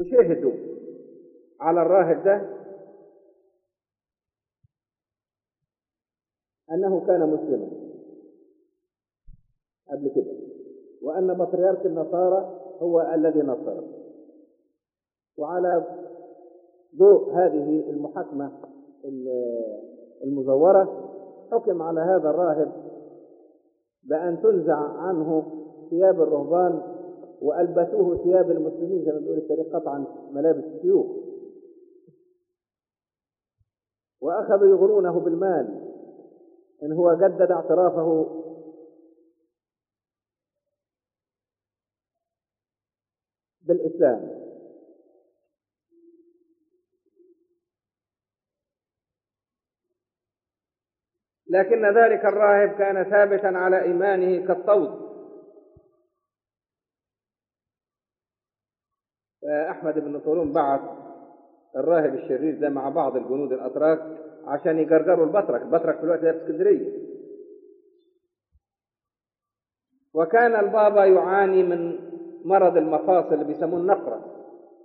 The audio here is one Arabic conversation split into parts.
وشهدوا على الراهب ده أنه كان مسلما قبل كده، وأن بطريرك النصارى هو الذي نصر. وعلى ضوء هذه المحاكمة المزورة حكم على هذا الراهب بأن تنزع عنه ثياب الرهبان وألبسوه ثياب المسلمين زي ما بيقول التاريخ قطعا ملابس الشيوخ، وأخذوا يغرونه بالمال إن هو جدد اعترافه بالإسلام. لكن ذلك الراهب كان ثابتا على إيمانه كالطود. أحمد بن طولون بعث الراهب الشرير ده مع بعض الجنود الأتراك عشان يجرجروا البطرك في الوقت ده في اسكندرية. وكان البابا يعاني من مرض المفاصل اللي بيسموه النقرة،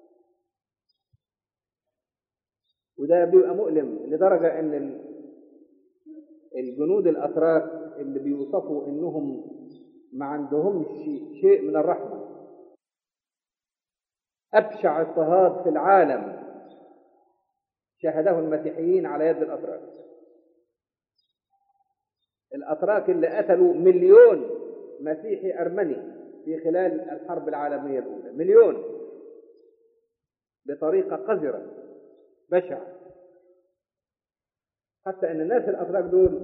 وده بيبقى مؤلم لدرجة ان الجنود الأتراك اللي بيوصفوا انهم ما عندهمش شيء من الرحمة، أبشع اضطهاد في العالم شهده المسيحيين على يد الأتراك اللي قتلوا 1,000,000 مسيحي أرمني في خلال الحرب العالمية الأولى، 1,000,000 بطريقة قذرة بشعة، حتى أن الناس الأتراك دول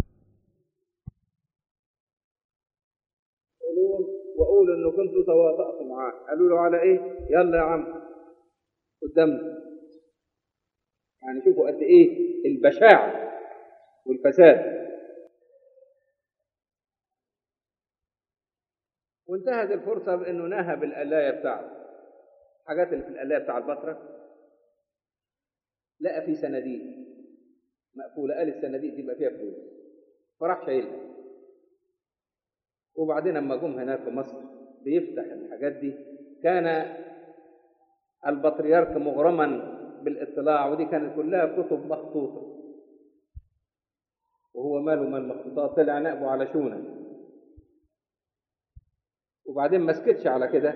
وقولوا أنه كنتوا تواطأتوا معاه، قالوا له على إيه؟ يلا يا عم قدامنا. يعني شوفوا قد إيه البشاعة والفساد. وانتهت الفرصة بأنه نهب القلاية بتاعته، حاجات اللي في القلاية بتاع البطرك لقى في صناديق مقفولة، قال الصناديق دي يبقى فيها فلوس، فراح شايلها. وبعدين لما جم هناك في مصر بيفتح الحاجات دي، كان البطريرك مغرما بالاطلاع، ودي كانت كلها كتب مخطوطة، وهو ماله من المخطوطات، طلع نقبه على شونه. وبعدين ما سكتش على كده،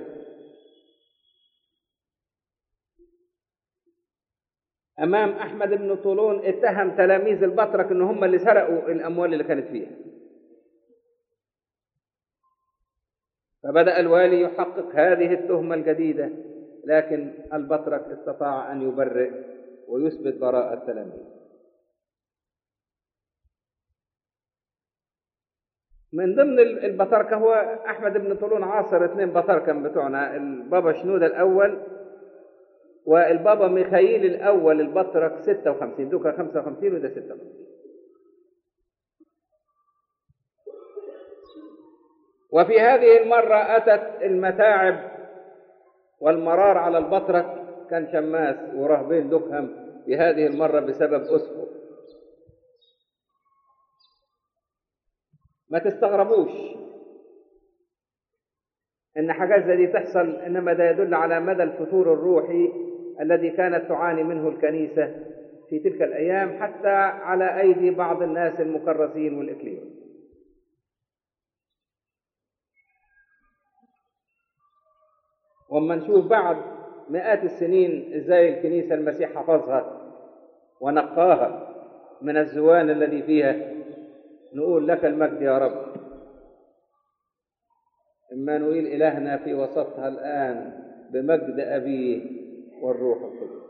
أمام أحمد بن طولون اتهم تلاميذ البطرك إن هم اللي سرقوا الأموال اللي كانت فيها. فبدأ الوالي يحقق هذه التهمة الجديدة، لكن البطرك استطاع أن يبرئ ويثبت براءة التلاميذ. من ضمن البطركة هو أحمد بن طولون عاصر 2 بطركة بتوعنا، البابا شنودة الأول والبابا ميخائيل الأول البطرك 56، دوكا 55 وده 56. وفي هذه المرة أتت المتاعب والمرار على البطرك، كان شماس وراهبين دكهم في هذه المرة بسبب أسقف. ما تستغربوش إن حاجات زي دي تحصل، إنما ده يدل على مدى الفتور الروحي الذي كانت تعاني منه الكنيسة في تلك الأيام، حتى على أيدي بعض الناس المكرسين والإكليون. وما نشوف بعد مئات السنين إزاي الكنيسة المسيح حفظها ونقاها من الزوان الذي فيها، نقول لك المجد يا رب. إمانوئيل إلهنا في وسطها الآن بمجد أبيه والروح القدس.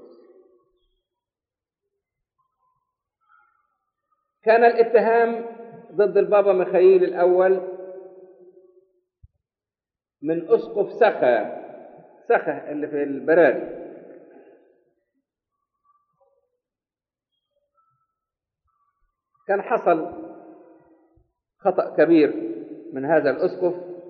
كان الاتهام ضد البابا ميخائيل الأول من أسقف سخا اللي في البراري. كان حصل خطأ كبير من هذا الأسقف،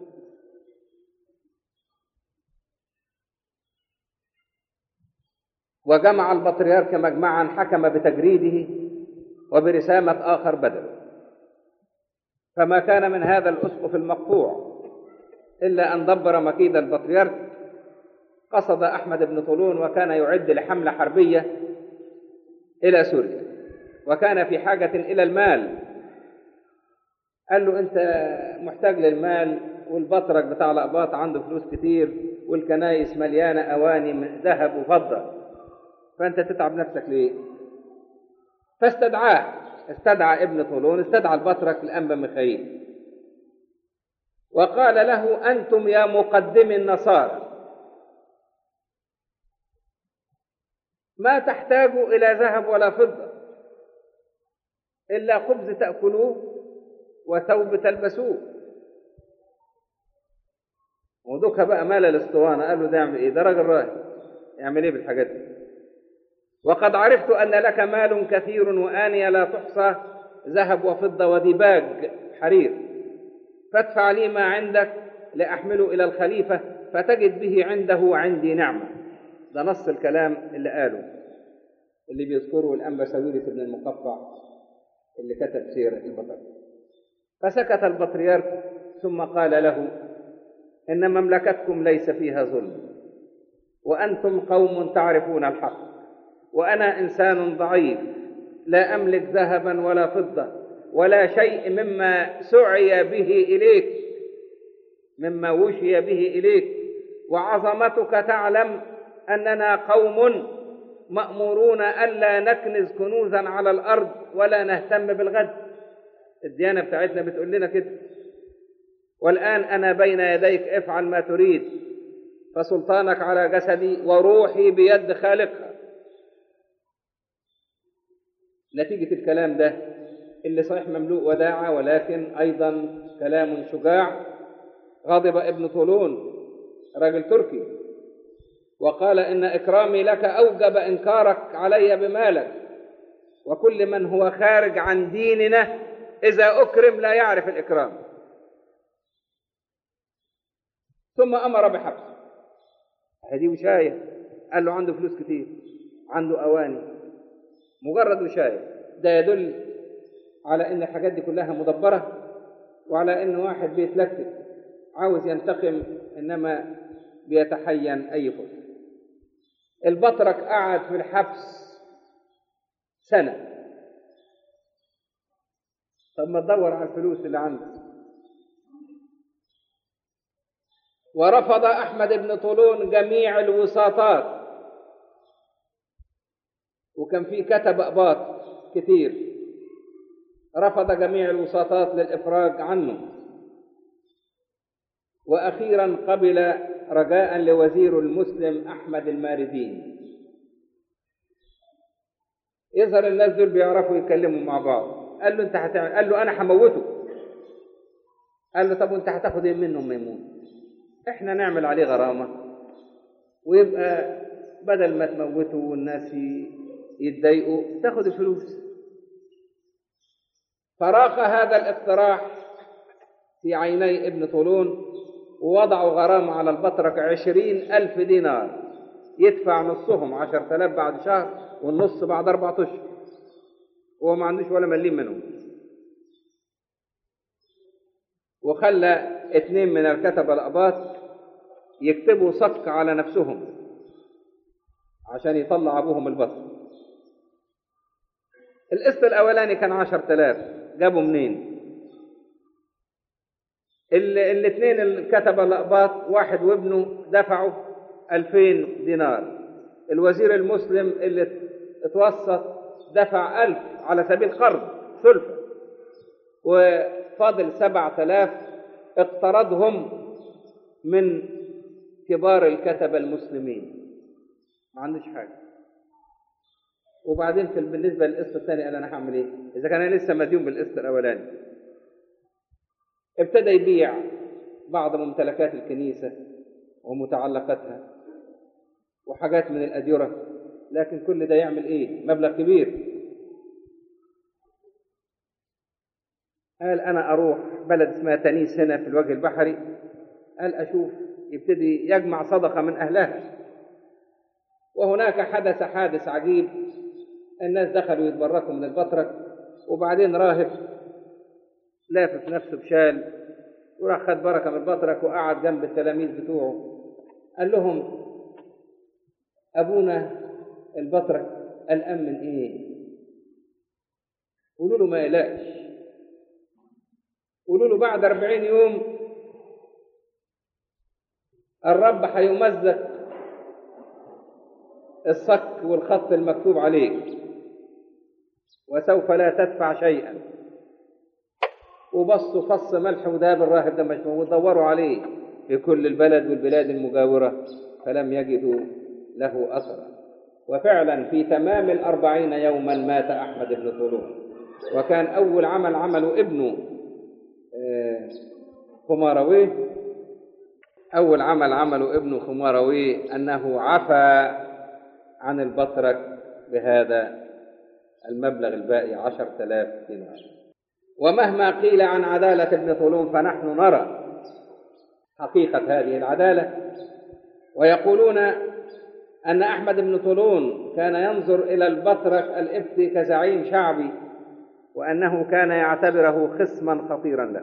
وجمع البطريرك مجمعا حكم بتجريده وبرسامة آخر بدله. فما كان من هذا الأسقف المقطوع إلا أن دبر مكيد البطريرك قصد أحمد بن طولون وكان يعد لحملة حربية إلى سوريا، وكان في حاجة إلى المال. قال له أنت محتاج للمال، والبطرك بتاع الأقباط عنده فلوس كتير، والكنايس مليانة أواني من ذهب وفضة، فأنت تتعب نفسك ليه؟ فاستدعاه، استدعى ابن طولون، استدعى البطرك الأنبا ميخائيل وقال له: أنتم يا مقدمي النصارى ما تحتاجوا إلى ذهب ولا فضة إلا خبز تأكلوه وثوب تلبسوه. ودوكها بقى مال الاسطوانة. قال له: ده يعمل إيه؟ ده راجل راهب، يعمل إيه بالحاجات دي؟ وقد عرفت أن لك مال كثير وآنية لا تحصى، ذهب وفضة وديباج حرير، فادفع لي ما عندك لأحمله إلى الخليفة فتجد به عنده وعندي نعمة. ده نص الكلام اللي قاله، اللي بيذكره الأنبا ساويرس بن المقفع اللي كتب سيرة البطرك. فسكت البطريرك ثم قال له: إن مملكتكم ليس فيها ظلم، وأنتم قوم تعرفون الحق، وأنا إنسان ضعيف لا أملك ذهبا ولا فضة ولا شيء مما سعي به إليك، مما وشي به إليك، وعظمتك تعلم أننا قوم مأمورون ألا نكنز كنوزا على الأرض ولا نهتم بالغد. الديانة بتاعتنا بتقول لنا كده. والآن أنا بين يديك، افعل ما تريد، فسلطانك على جسدي وروحي بيد خالقها. نتيجة الكلام ده اللي صحيح مملوء وداعة ولكن أيضا كلام شجاع، غضب ابن طولون راجل تركي وقال: إن إكرامي لك أوجب إنكارك علي بمالك، وكل من هو خارج عن ديننا إذا أكرم لا يعرف الإكرام. ثم أمر بحبسه. هذه وشاية. قال له عنده فلوس كتير، عنده أواني، مجرد وشاية. ده يدل على إن الحاجات دي كلها مدبرة، وعلى إن واحد بيتلكك عاوز ينتقم، إنما بيتحين أي فرصة. البطرك قعد في الحبس سنة. طب ما تدور على الفلوس اللي عنده. ورفض أحمد بن طولون جميع الوساطات، وكان في كتب أقباط كتير، رفض جميع الوساطات للإفراج عنه. وأخيرا قبل رجاء لوزير المسلم أحمد الماردين. يظهر الناس دول بيعرفوا يتكلموا مع بعض. قال له: أنت هتعمل؟ قال له: أنا هموته. قال له: طب وأنت هتاخد إيه منه ما يموت؟ إحنا نعمل عليه غرامة، ويبقى بدل ما تموته والناس يتضايقوا تاخد الفلوس. فراق هذا الاقتراح في عيني ابن طولون، ووضعوا غرامة على البطرك 20,000 دينار، يدفع نصهم 10,000 بعد شهر والنص بعد 4 أشهر، وهو ما عندوش ولا مليم منهم. وخلى 2 من الكتبة الأقباط يكتبوا صك على نفسهم عشان يطلع أبوهم البطر. القسط الأولاني كان 10,000، جابوا منين؟ الاثنين الكتبة الأقباط واحد وابنه دفعوا 2000 دينار. الوزير المسلم اللي اتوسط دفع 1000 على سبيل قرض سلفة، وفاضل 7000 اقترضهم من كبار الكتبة المسلمين. ما عندوش حاجة. وبعدين بالنسبة للقسط الثاني قال: أنا هعمل إيه إذا كان أنا لسه مديون بالقسط الأولاني؟ ابتدى يبيع بعض ممتلكات الكنيسة ومتعلقاتها وحاجات من الأديرة، لكن كل ده يعمل إيه؟ مبلغ كبير. قال: أنا أروح بلد اسمها تنيس هنا في الوجه البحري، قال أشوف، يبتدي يجمع صدقة من أهلها. وهناك حدث حادث عجيب، الناس دخلوا يتبركوا من البطرك، وبعدين راهب لافف نفسه بشال وراح خد بركة من البطرك وقعد جنب التلاميذ بتوعه. قال لهم: أبونا البطرك قلقان من إيه؟ قولوا له ما يقلقش، قولوا له بعد 40 يوم الرب هيمزق الصك والخط المكتوب عليك وسوف لا تدفع شيئا. وبصوا فص ملح وذهب الراهب ده مش موجود، دوروا عليه في كل البلد والبلاد المجاورة فلم يجدوا له أثرا. وفعلا في تمام 40 يوما مات أحمد بن طولون. وكان أول عمل عمله ابنه خمارويه، أول عمل عمله ابنه خمارويه أنه عفى عن البطرك بهذا المبلغ الباقي 10,000 دينار. ومهما قيل عن عدالة ابن طولون فنحن نرى حقيقة هذه العدالة. ويقولون أن أحمد بن طولون كان ينظر إلى البطرك الإبتي كزعيم شعبي، وأنه كان يعتبره خصما خطيرا له،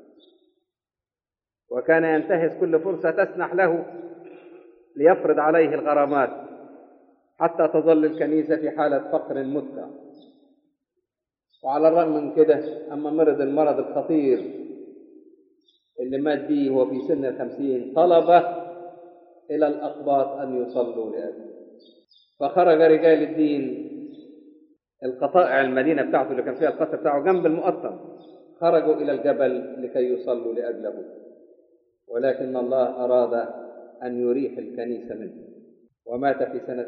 وكان ينتهز كل فرصة تسنح له ليفرض عليه الغرامات حتى تظل الكنيسة في حالة فقر مدقع. وعلى الرغم من كده أما مرض المرض الخطير اللي مات به وهو في سن 50 طلب إلى الأقباط أن يصلوا لأجله. فخرج رجال الدين القطائع المدينة بتاعته اللي كان فيها القصر بتاعه جنب المقطم، خرجوا إلى الجبل لكي يصلوا لأجله، ولكن الله أراد أن يريح الكنيسة منه، ومات في سنة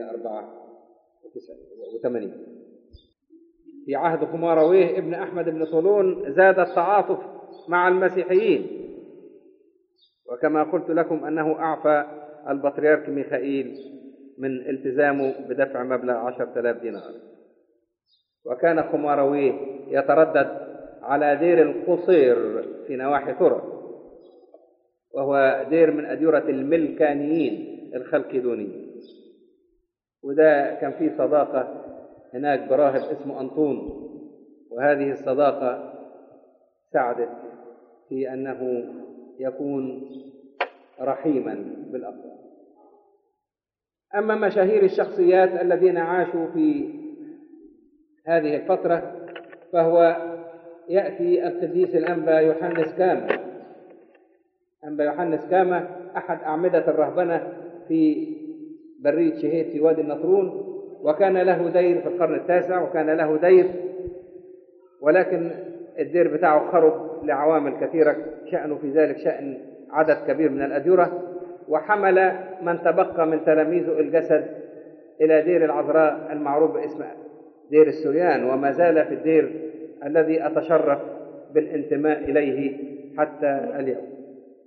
884. في عهد خمارويه ابن أحمد بن طولون زاد التعاطف مع المسيحيين، وكما قلت لكم أنه أعفى البطريرك ميخائيل من التزامه بدفع مبلغ 10,000 دينار. وكان خمارويه يتردد على دير القصير في نواحي ثرى، وهو دير من أديرة الملكانيين الخلقدونيين، وده كان فيه صداقة هناك براهب اسمه أنطون، وهذه الصداقة ساعدت في أنه يكون رحيما بالأقوام. أما مشاهير الشخصيات الذين عاشوا في هذه الفترة فهو يأتي القديس الأنبا يوحنس كاما. أنبا يوحنس كاما أحد أعمدة الرهبنة في برية شهيد في وادي النطرون، وكان له دير في القرن التاسع، وكان له دير ولكن الدير بتاعه خرب لعوامل كثيرة، شأنه في ذلك شأن عدد كبير من الأديرة، وحمل من تبقى من تلاميذه الجسد إلى دير العذراء المعروف باسم دير السريان، وما زال في الدير الذي أتشرف بالانتماء إليه حتى اليوم.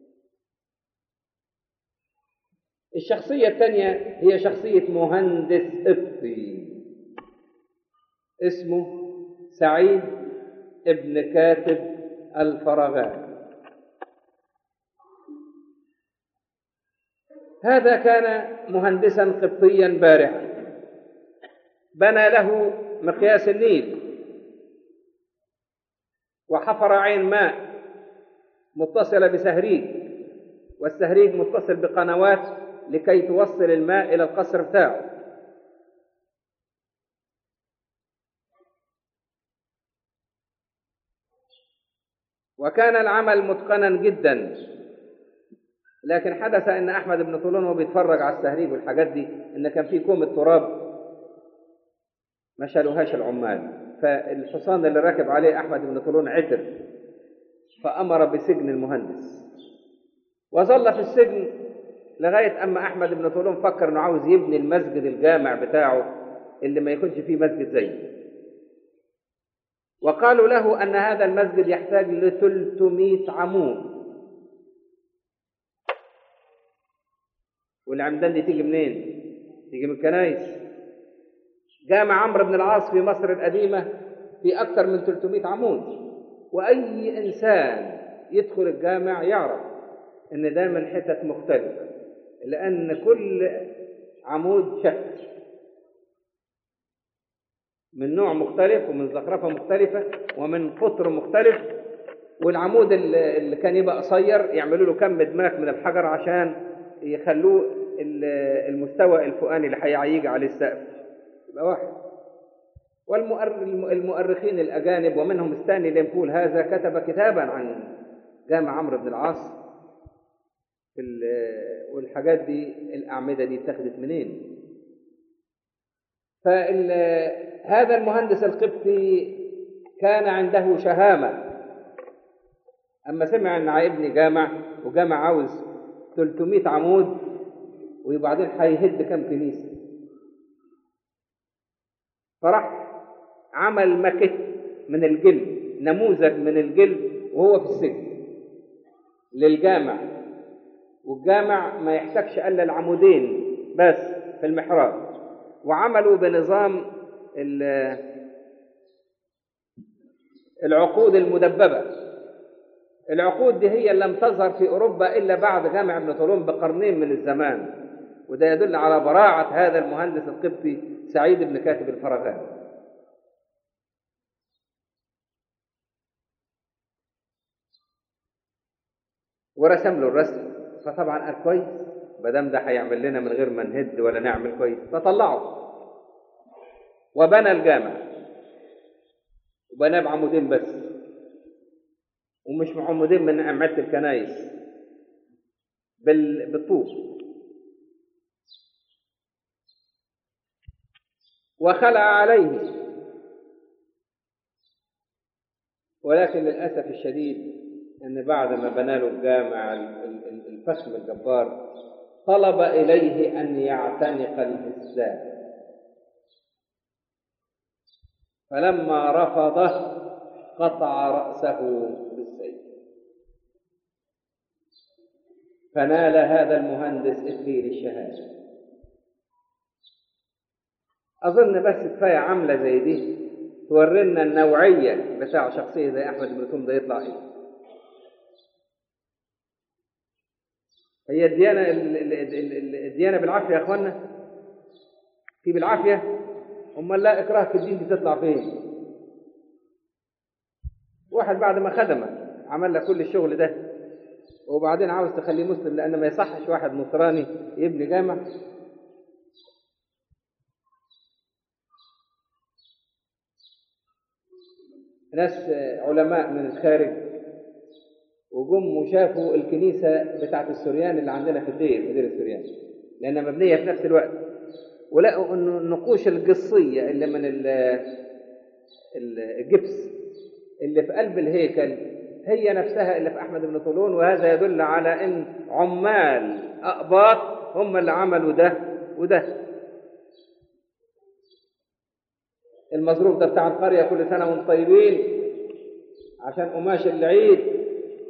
الشخصية الثانية هي شخصية مهندس قبطي اسمه سعيد ابن كاتب الفراغان. هذا كان مهندسا قبطيا بارعا، بنى له مقياس النيل، وحفر عين ماء متصلة بسهريج، والسهريج متصل بقنوات لكي توصل الماء إلى القصر بتاعه. وكان العمل متقنا جدا، لكن حدث أن أحمد بن طولون وهو بيتفرج على السهريج والحاجات دي إن كان في كومة تراب ما شالوهاش العمال، فالحصان اللي راكب عليه أحمد بن طولون عثر، فأمر بسجن المهندس، وظل في السجن لغاية أما أحمد بن طولون فكر أنه عاوز يبني المسجد الجامع بتاعه اللي ما يكونش فيه مسجد زيه. وقالوا له أن هذا المسجد يحتاج ل 300 عمود، والعمدان دي تيجي منين؟ تيجي من الكنائس. جامع عمرو بن العاص في مصر القديمة في أكثر من 300 عمود، وأي إنسان يدخل الجامع يعرف أن ده من حتت مختلفة، لأن كل عمود شكل من نوع مختلف ومن زخرفة مختلفة ومن قطر مختلف. والعمود اللي كان يبقى قصير يعملوا له كم دماغ من الحجر عشان يخلوه المستوى الفوقاني اللي هيجي عليه السقف يبقى واحد. والمؤرخين الأجانب ومنهم ستانلي ليمبول هذا كتب كتابا عن جامع عمرو بن العاص والحاجات دي، الأعمدة دي اتخذت منين. فهذا المهندس القبطي كان عنده شهامة، أما سمع أن هيبني جامع وجامع عاوز 300 عمود وبعدين هيهد كم كنيسة، فراح عمل ماكيت من الجلد، نموذج من الجلد وهو في السجن للجامع. والجامع ما يحتاجش إلا العمودين بس في المحراب، وعملوا بنظام العقود المدببة. العقود دي هي اللي لم تظهر في أوروبا إلا بعد جامع ابن طولون بقرنين من الزمان، وده يدل على براعة هذا المهندس القبطي سعيد بن كاتب الفراغاني. ورسم له الرسم، فطبعا قال كويس مادام ده هيعمل لنا من غير ما نهد ولا نعمل كويس، فطلعه وبنى الجامع، وبناه بعمودين بس، ومش عمودين من أعمدة الكنايس، بالطوب. وخلع عليه، ولكن للأسف الشديد أن بعد ما بنى له الجامع الفخم الجبار طلب إليه أن يعتنق الإسلام، فلما رفضه قطع رأسه بالسيف، فنال هذا المهندس إكليل الشهادة. أظن بس كفاية عملة زي دي تورينا النوعية بتاع شخصية زي أحمد بن طولون ده يطلع إيه. هي الديانة بالعافية يا أخوانا، في بالعافية، أمال لا إكراه في الدين دي تطلع فين؟ واحد بعد ما خدمه عمل له كل الشغل ده وبعدين عاوز تخليه مسلم، لأن ما يصحش واحد نصراني يبني جامع. ناس علماء من الخارج وجم وشافوا الكنيسة بتاعت السوريان اللي عندنا في دير السوريان، لأنها مبنية في نفس الوقت، ولقوا أنه النقوش القصية اللي من الجبس اللي في قلب الهيكل هي نفسها اللي في أحمد بن طولون، وهذا يدل على أن عمال أقباط هم اللي عملوا ده وده. المظروف ده بتاع القرية كل سنة وانتم طيبين عشان قماش العيد.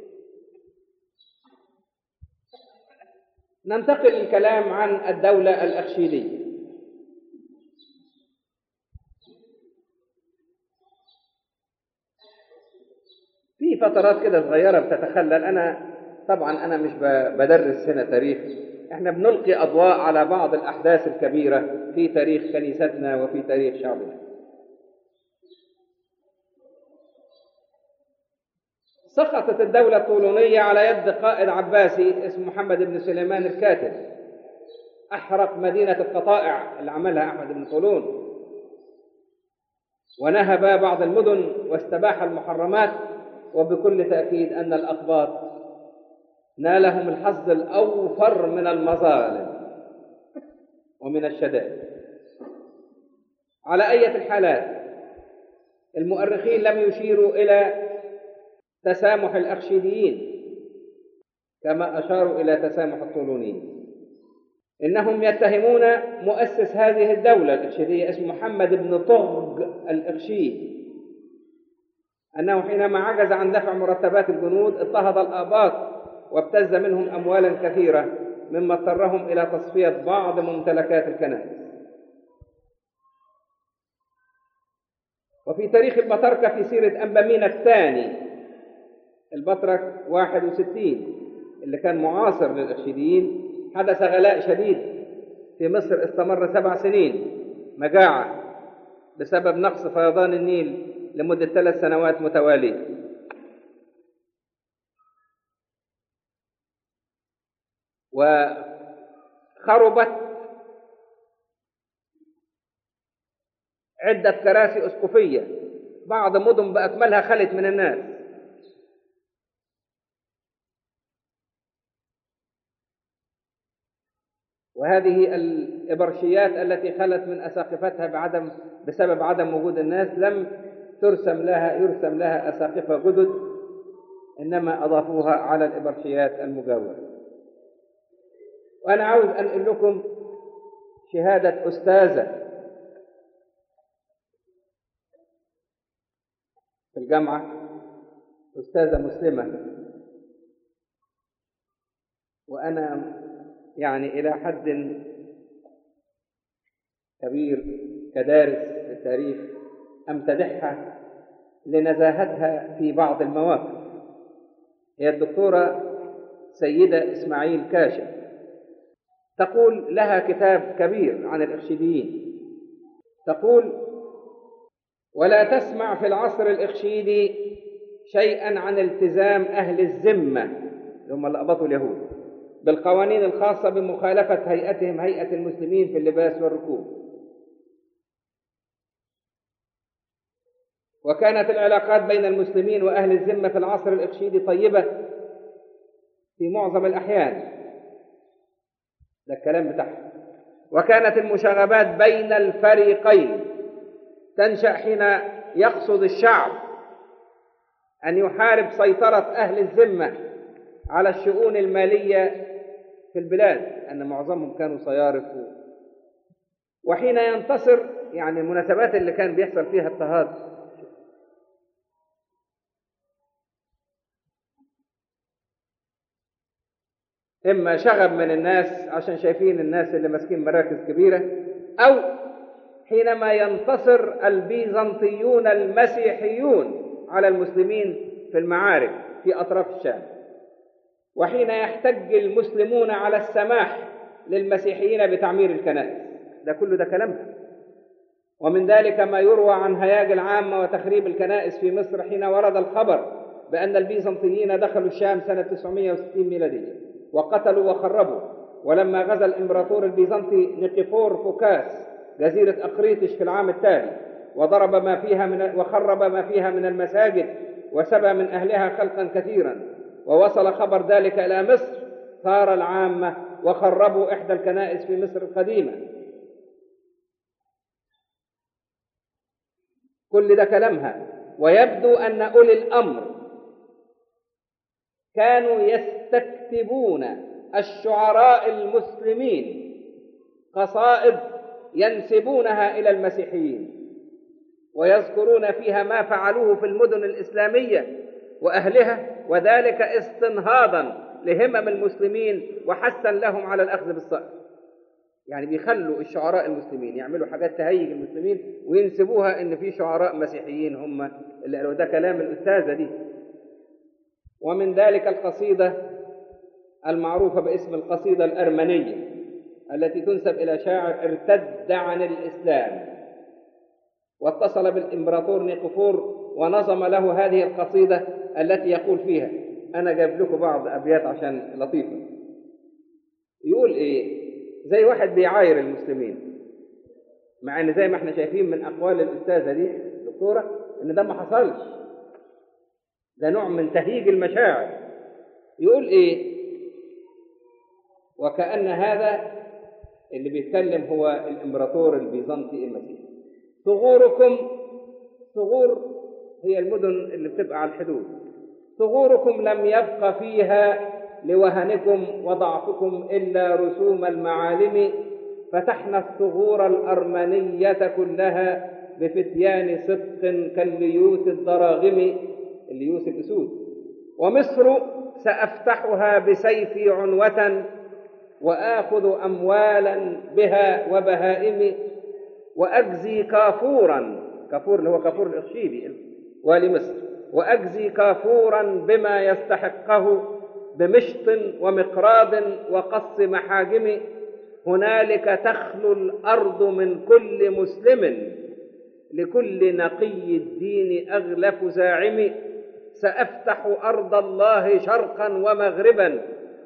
ننتقل للكلام عن الدولة الأخشيدية. في فترات كده صغيرة بتتخلل. طبعا أنا مش بدرس هنا تاريخ، احنا بنلقي أضواء على بعض الأحداث الكبيرة في تاريخ كنيستنا وفي تاريخ شعبنا. سقطت الدولة الطولونية على يد قائد عباسي اسمه محمد بن سليمان الكاتب، أحرق مدينة القطائع اللي عملها أحمد بن طولون، ونهب بعض المدن واستباح المحرمات. وبكل تأكيد أن الأقباط نالهم الحظ الأوفر من المظالم ومن الشدائد. على أي الحالات المؤرخين لم يشيروا إلى تسامح الأخشيديين كما أشاروا إلى تسامح الطولونيين، إنهم يتهمون مؤسس هذه الدولة الأخشيدية اسمه محمد بن طغ الأخشيد أنه حينما عجز عن دفع مرتبات الجنود اضطهد الآباط وابتز منهم أموالا كثيرة، مما اضطرهم إلى تصفية بعض ممتلكات الكنائس. وفي تاريخ البطركة في سيرة أنبامين الثاني البطرك 61 اللي كان معاصر للأخشيديين، حدث غلاء شديد في مصر استمر 7 سنين مجاعة بسبب نقص فيضان النيل لمدة 3 سنوات متوالية. خربت عدة كراسي أسقفية، بعض مدن بأكملها خلت من الناس. وهذه الإبرشيات التي خلت من أساقفتها بسبب عدم وجود الناس لم يرسم لها أساقفة جدد، إنما أضافوها على الإبرشيات المجاورة. وأنا عاوز أنقل لكم شهادة أستاذة في الجامعة، أستاذة مسلمة، وأنا يعني إلى حد كبير كدارس في التاريخ أمتدحها لنزاهتها في بعض المواقف. هي الدكتورة سيدة إسماعيل كاشف، تقول لها كتاب كبير عن الإخشيديين، تقول: ولا تسمع في العصر الإخشيدي شيئا عن التزام أهل الذمة اللي هم اللي قبضوا اليهود بالقوانين الخاصة بمخالفة هيئتهم هيئة المسلمين في اللباس والركوب. وكانت العلاقات بين المسلمين وأهل الذمة في العصر الإخشيدي طيبة في معظم الأحيان، ده الكلام بتاعها. وكانت المشاغبات بين الفريقين تنشأ حين يقصد الشعب أن يحارب سيطرة أهل الذمة على الشؤون المالية في البلاد، أن معظمهم كانوا صيارف. وحين ينتصر، يعني المناسبات اللي كان بيحصل فيها اضطهاد، إما شغب من الناس عشان شايفين الناس اللي ماسكين مراكز كبيرة، أو حينما ينتصر البيزنطيون المسيحيون على المسلمين في المعارك في أطراف الشام، وحين يحتج المسلمون على السماح للمسيحيين بتعمير الكنائس. ده كله ده كلامها. ومن ذلك ما يروى عن هياج العامة وتخريب الكنائس في مصر حين ورد الخبر بأن البيزنطيين دخلوا الشام سنة 960 ميلادية وقتلوا وخربوا. ولما غزا الإمبراطور البيزنطي نيقفور فوكاس جزيرة أقريطش في العام التالي وخرب ما فيها من المساجد وسبى من أهلها خلقا كثيرا، ووصل خبر ذلك إلى مصر، ثار العامة وخربوا إحدى الكنائس في مصر القديمة. كل ده كلامها. ويبدو أن أولي الأمر كانوا يستكتبون الشعراء المسلمين قصائد ينسبونها إلى المسيحيين، ويذكرون فيها ما فعلوه في المدن الإسلامية وأهلها، وذلك استنهاضا لهمم المسلمين وحثا لهم على الأخذ بالصقر. يعني بيخلوا الشعراء المسلمين يعملوا حاجات تهيج المسلمين وينسبوها إن في شعراء مسيحيين هم اللي قالوا. ده كلام الأستاذة دي. ومن ذلك القصيدة المعروفة باسم القصيدة الأرمنية التي تنسب إلى شاعر ارتد عن الإسلام، واتصل بالإمبراطور نيقفور ونظم له هذه القصيدة التي يقول فيها، أنا جايب لكم بعض أبيات عشان لطيفة. يقول إيه؟ زي واحد بيعاير المسلمين، مع أن زي ما احنا شايفين من أقوال الأستاذة دي الدكتورة إن ده ما حصلش، ده نوع من تهيج المشاعر. يقول إيه؟ وكأن هذا اللي بيتكلم هو الإمبراطور البيزنطي المسيحي. ثغور هي المدن اللي بتبقى على الحدود. ثغوركم لم يبق فيها لوهنكم وضعفكم إلا رسوم المعالم، فتحنا الثغور الأرمنية كلها بفتيان صدق كالليوث الضراغم، الليوث الأسود. ومصر سأفتحها بسيفي عنوة وآخذ أموالا بها وبهائم، وأجزي كافورا، كافور اللي هو كافور الإخشيدي والي مصر، وأجزي كافورا بما يستحقه بمشط ومقراض وقص محاجم. هنالك تخلو الأرض من كل مسلم، لكل نقي الدين أغلف زاعم. سأفتح أرض الله شرقا ومغربا،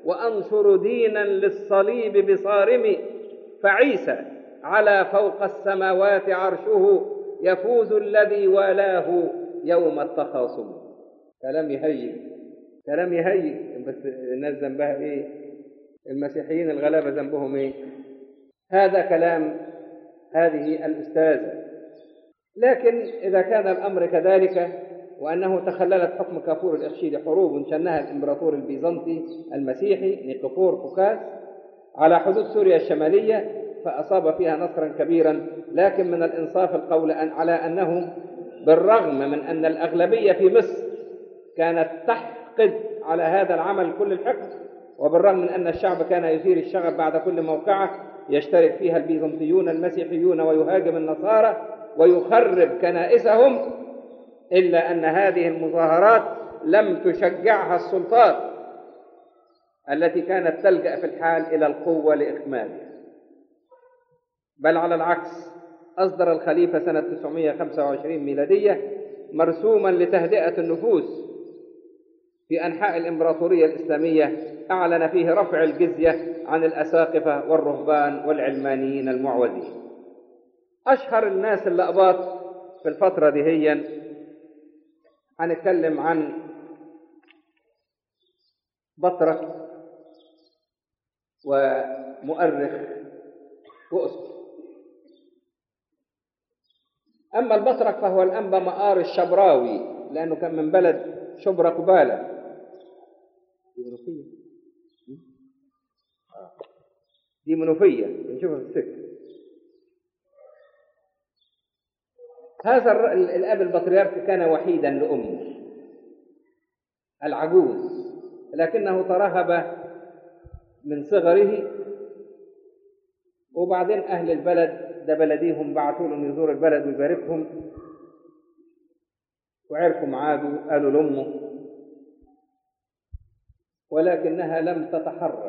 وأنشر دينا للصليب بصارم، فعيسى على فوق السماوات عرشه، يفوز الذي والاه يوم التخاصم. كلام يهيج، كلام يهيج. بس الناس ذنبها ايه؟ المسيحيين الغلابة ذنبهم ايه؟ هذا كلام هذه الأستاذة. لكن إذا كان الأمر كذلك، وأنه تخللت حكم كافور الإخشيد حروب شنها الإمبراطور البيزنطي المسيحي نيقفور فوكاس على حدود سوريا الشمالية، فأصاب فيها نصرا كبيرا، لكن من الإنصاف القول على أنه بالرغم من أن الأغلبية في مصر كانت تحقد على هذا العمل كل الحقد، وبالرغم من أن الشعب كان يثير الشغب بعد كل موقعة يشترك فيها البيزنطيون المسيحيون ويهاجم النصارى ويخرب كنائسهم، إلا أن هذه المظاهرات لم تشجعها السلطات التي كانت تلجأ في الحال إلى القوة لإخمادها، بل على العكس أصدر الخليفة سنة 925 ميلادية مرسوما لتهدئة النفوس في أنحاء الإمبراطورية الإسلامية، أعلن فيه رفع الجزية عن الأساقفة والرهبان والعلمانيين المعوزين. أشهر الناس اللقباط في الفترة دي هي هنتكلم عن بطرك ومؤرخ وأسقف. أما البطرك فهو الأنبا مآر الشبراوي، لأنه كان من بلد شبرا قبالة. دي منوفية بنشوفها في السكة. هذا الأب البطريرك كان وحيدا لأمه العجوز، لكنه ترهب من صغره، وبعدين أهل البلد ده بلديهم بعثوا له يزور البلد ويباركهم، وعرفوا معاده قالوا لأمه، ولكنها لم تتحرك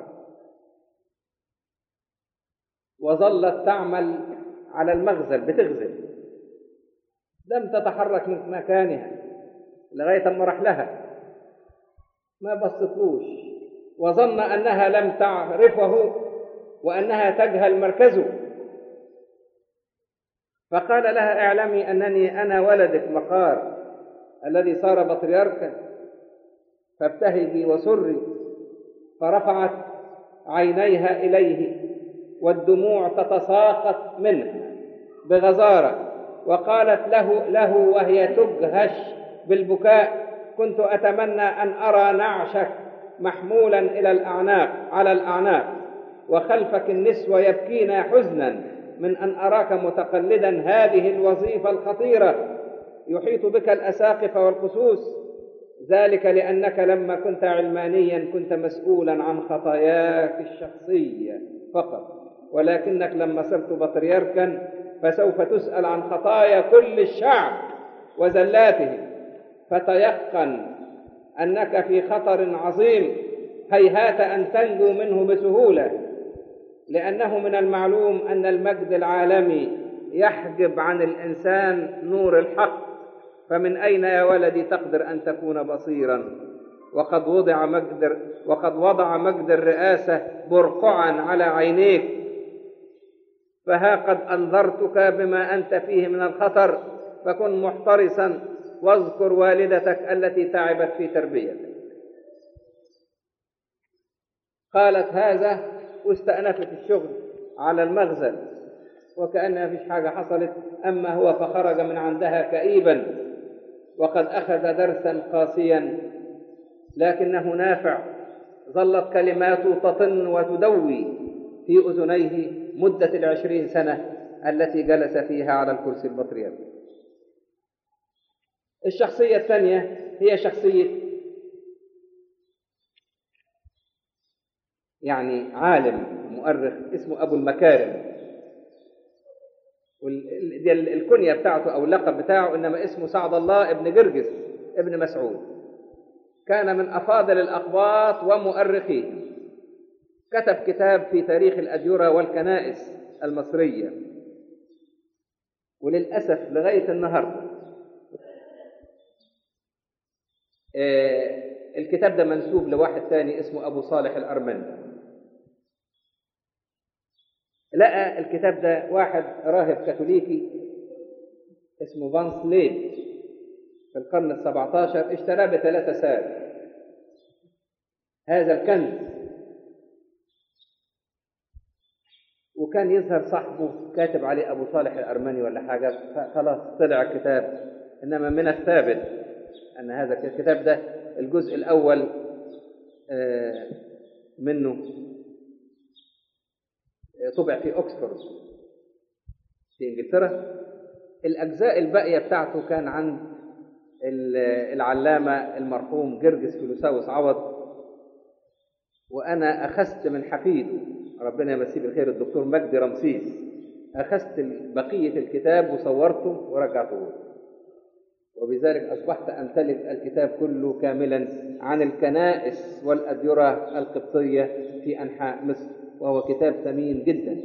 وظلت تعمل على المغزل بتغزل، لم تتحرك من مكانها لغاية ما راح لها، ما بصتلوش، وظن أنها لم تعرفه وأنها تجهل مركزه، فقال لها: اعلمي أنني أنا ولدك مقار الذي صار بطريركا، فابتهجي وسري. فرفعت عينيها إليه والدموع تتساقط منها بغزارة، وقالت له وهي تجهش بالبكاء: كنت أتمنى أن أرى نعشك محمولا على الأعناق، وخلفك النسوة يبكين حزنا من أن أراك متقلدا هذه الوظيفة الخطيرة، يحيط بك الأساقفة والقسوس، ذلك لأنك لما كنت علمانيا كنت مسؤولا عن خطاياك الشخصية فقط، ولكنك لما صرت بطريركا فسوف تسأل عن خطايا كل الشعب وزلاتهم، فتيقن أنك في خطر عظيم هيهات أن تنجو منه بسهولة، لأنه من المعلوم أن المجد العالمي يحجب عن الإنسان نور الحق، فمن أين يا ولدي تقدر أن تكون بصيرا؟ وقد وضع مجد الرئاسة برقعا على عينيك، فها قد أنذرتك بما أنت فيه من الخطر، فكن محترسا، واذكر والدتك التي تعبت في تربيتك. قالت هذا واستأنفت الشغل على المغزل وكأنها فيش حاجة حصلت، أما هو فخرج من عندها كئيبا وقد أخذ درسا قاسيا لكنه نافع. ظلت كلماته تطن وتدوي في أذنيه مدة 20 سنة التي جلس فيها على الكرسي البطريركي. الشخصية الثانية هي شخصية عالم مؤرخ اسمه أبو المكارم، الكنية بتاعته أو اللقب بتاعه إنما اسمه سعد الله ابن جرجس ابن مسعود. كان من أفاضل الأقباط ومؤرخين، كتب كتاب في تاريخ الأديرة والكنائس المصرية، وللأسف لغاية النهاردة الكتاب ده منسوب لواحد تاني اسمه أبو صالح الأرمني. لقى الكتاب ده واحد راهب كاثوليكي اسمه فانس ليد في القرن ال17، اشتراه ب3 سال. هذا الكنز، وكان يظهر صاحبه كاتب عليه أبو صالح الأرمني ولا حاجة، فخلاص طلع الكتاب. إنما من الثابت أن هذا الكتاب ده الجزء الأول منه طبع في أكسفورد في إنجلترا. الأجزاء الباقية بتاعته كان عند العلامة المرحوم جرجس فيلوساوس عوض، وأنا أخذت من حفيده ربنا يمسيه بالخير الدكتور مجدي رمسيس، أخذت بقية الكتاب وصورته ورجعته، وبذلك أصبحت أمتلك الكتاب كله كاملا عن الكنائس والأديرة القبطية في أنحاء مصر، وهو كتاب ثمين جدا.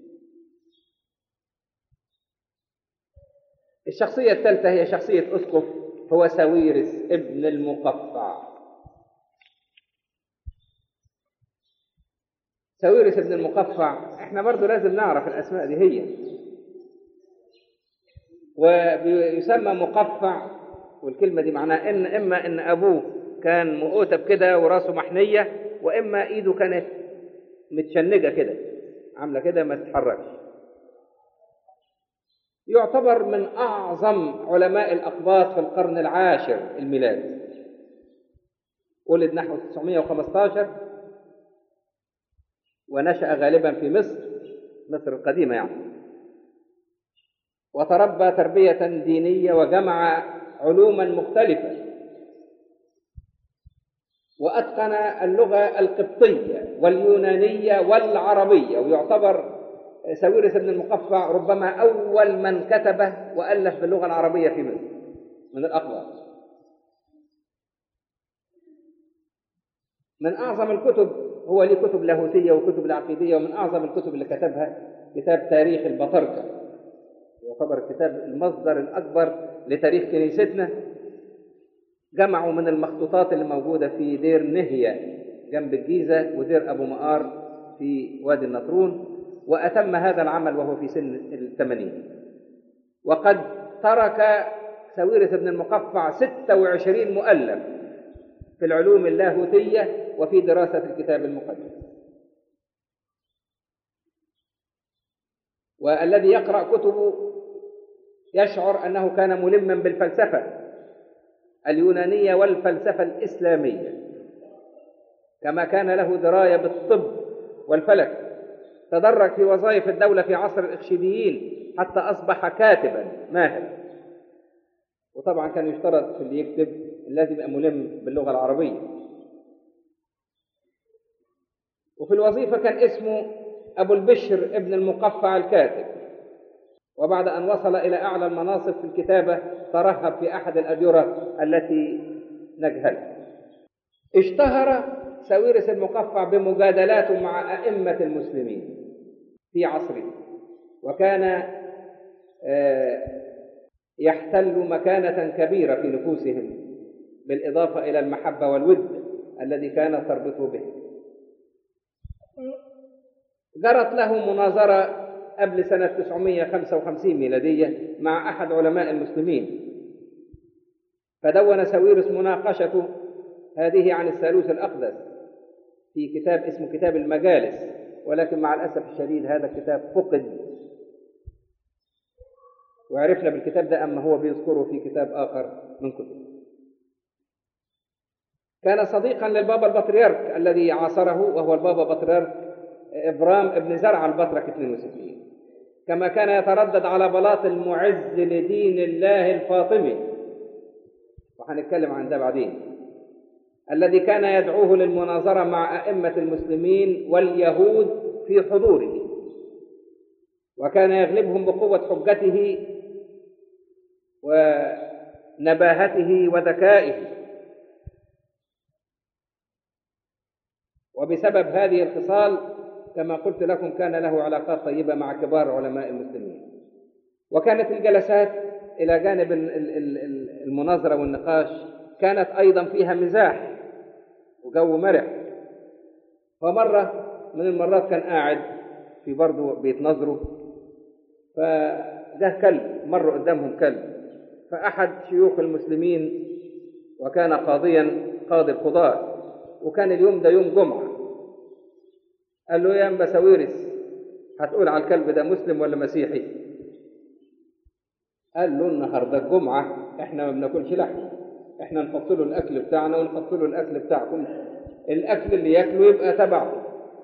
الشخصية الثالثة هي شخصية أسقف، هو ساويرس ابن المقفع. ساويرس ابن المقفع، احنا برضو لازم نعرف الأسماء دي هي، ويسمى مقفع، والكلمة دي معناها إما إن أبوه كان مؤوتب كده وراسه محنية، وإما إيده كانت متشنجة كده عاملة كده ما تتحركش. يعتبر من أعظم علماء الأقباط في القرن العاشر الميلادي، ولد نحو 915 ونشأ غالبا في مصر القديمة يعني، وتربى تربية دينية وجمع علوما مختلفة، وأتقن اللغة القبطية واليونانية والعربية، ويعتبر ساويرس بن المقفع ربما أول من كتب وألف باللغة العربية في مصر من الأقباط. من أعظم الكتب، هو ليه كتب لاهوتية وكتب العقيدية، ومن أعظم الكتب اللي كتبها كتاب تاريخ البطركة، يعتبر الكتاب المصدر الأكبر لتاريخ كنيستنا. جمعوا من المخطوطات اللي موجودة في دير نهية جنب الجيزة ودير أبو مقار في وادي النطرون، وأتم هذا العمل وهو في سن 80. وقد ترك ساويرس بن المقفع 26 مؤلف في العلوم اللاهوتية وفي دراسة الكتاب المقدس. والذي يقرأ كتبه يشعر أنه كان ملما بالفلسفة اليونانية والفلسفة الإسلامية، كما كان له دراية بالطب والفلك. تدرج في وظائف الدولة في عصر الإخشيديين حتى أصبح كاتبا ماهر، وطبعا كان يشترط في اللي يكتب لازم يبقى ملم باللغة العربية. وفي الوظيفة كان اسمه أبو البشر ابن المقفع الكاتب، وبعد أن وصل إلى أعلى المناصب في الكتابة ترهب في أحد الأديرة التي نجهلها. اشتهر ساويرس المقفع بمجادلاته مع أئمة المسلمين في عصره، وكان يحتل مكانة كبيرة في نفوسهم، بالإضافة إلى المحبة والود الذي كانت تربطه به. جرت له مناظرة قبل سنة 955 ميلادية مع أحد علماء المسلمين، فدون ساويرس مناقشته هذه عن الثالوث الأقدس في كتاب اسمه كتاب المجالس، ولكن مع الأسف الشديد هذا الكتاب فقد، وعرفنا بالكتاب ده أما هو بيذكره في كتاب آخر من كتب. كان صديقا للبابا البطريرك الذي عاصره، وهو البابا بطريرك إبرام ابن زرع البطرك 62، كما كان يتردد على بلاط المعز لدين الله الفاطمي، وهنتكلم عن ده بعدين، الذي كان يدعوه للمناظرة مع أئمة المسلمين واليهود في حضوره، وكان يغلبهم بقوة حجته ونباهته وذكائه. وبسبب هذه الخصال كما قلت لكم كان له علاقات طيبة مع كبار علماء المسلمين. وكانت الجلسات إلى جانب المناظرة والنقاش كانت أيضا فيها مزاح، وجو مرح. فمرة من المرات كان قاعد في برضه بيتنظروا، فجاء كلب مر قدامهم كلب، فأحد شيوخ المسلمين وكان قاضيا قاضي القضاة، وكان اليوم ده يوم جمعة، قال له: يا أنبا ساويرس، هتقول على الكلب ده مسلم ولا مسيحي؟ قال له: النهارده الجمعة احنا ما بناكلش لحم، احنا نحط له الأكل بتاعنا ونحط له الأكل بتاعكم، الأكل اللي ياكله يبقى تبعه.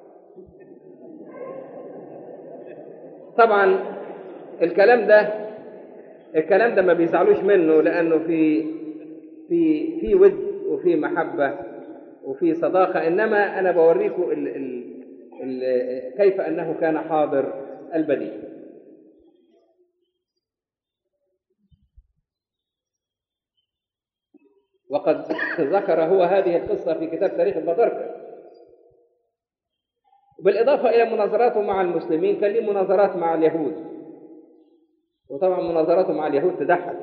طبعا الكلام ده ما بيزعلوش منه، لأنه في ود وفي محبة وفي صداقة، إنما أنا بوريكم كيف أنه كان حاضر البديع. وقد ذكر هو هذه القصة في كتاب تاريخ البطاركة، بالإضافة إلى مناظراته مع المسلمين كان له مناظرات مع اليهود، وطبعا مناظراته مع اليهود تضحك.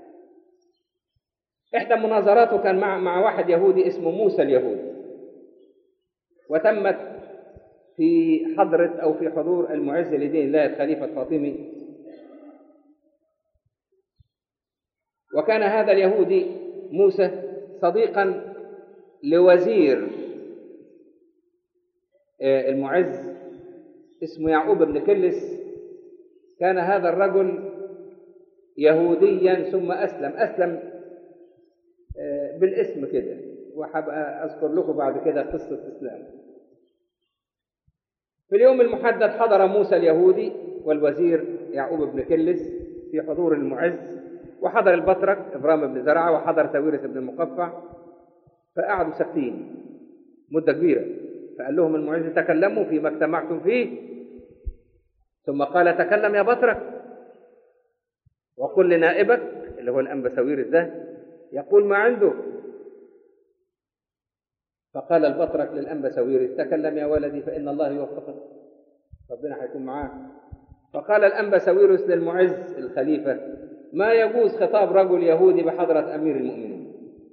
إحدى مناظراته كان مع واحد يهودي اسمه موسى اليهودي، وتمت في حضرة أو في حضور المعز لدين الله الخليفة الفاطمي. وكان هذا اليهودي موسى صديقا لوزير المعز اسمه يعقوب بن كلس. كان هذا الرجل يهوديا ثم أسلم بالاسم كده، وحبقى أذكر لكم بعد كده قصة إسلام. في اليوم المحدد حضر موسى اليهودي والوزير يعقوب بن كلس في حضور المعز، وحضر البطرك إبرام بن زرعة، وحضر ساويرس بن المقفع، فقعدوا ساكتين مدة كبيرة. فقال لهم المعز: تكلموا فيما اجتمعتم فيه. ثم قال: تكلم يا بطرك، وقل لنائبك اللي هو الأنبا ساويرس ده يقول ما عنده. فقال البطرك للأنبا ساويرس: تكلم يا ولدي فإن الله يوفقك، ربنا هيكون معاك. فقال الأنبا ساويرس للمعز الخليفة: ما يجوز خطاب رجل يهودي بحضرة أمير المؤمنين.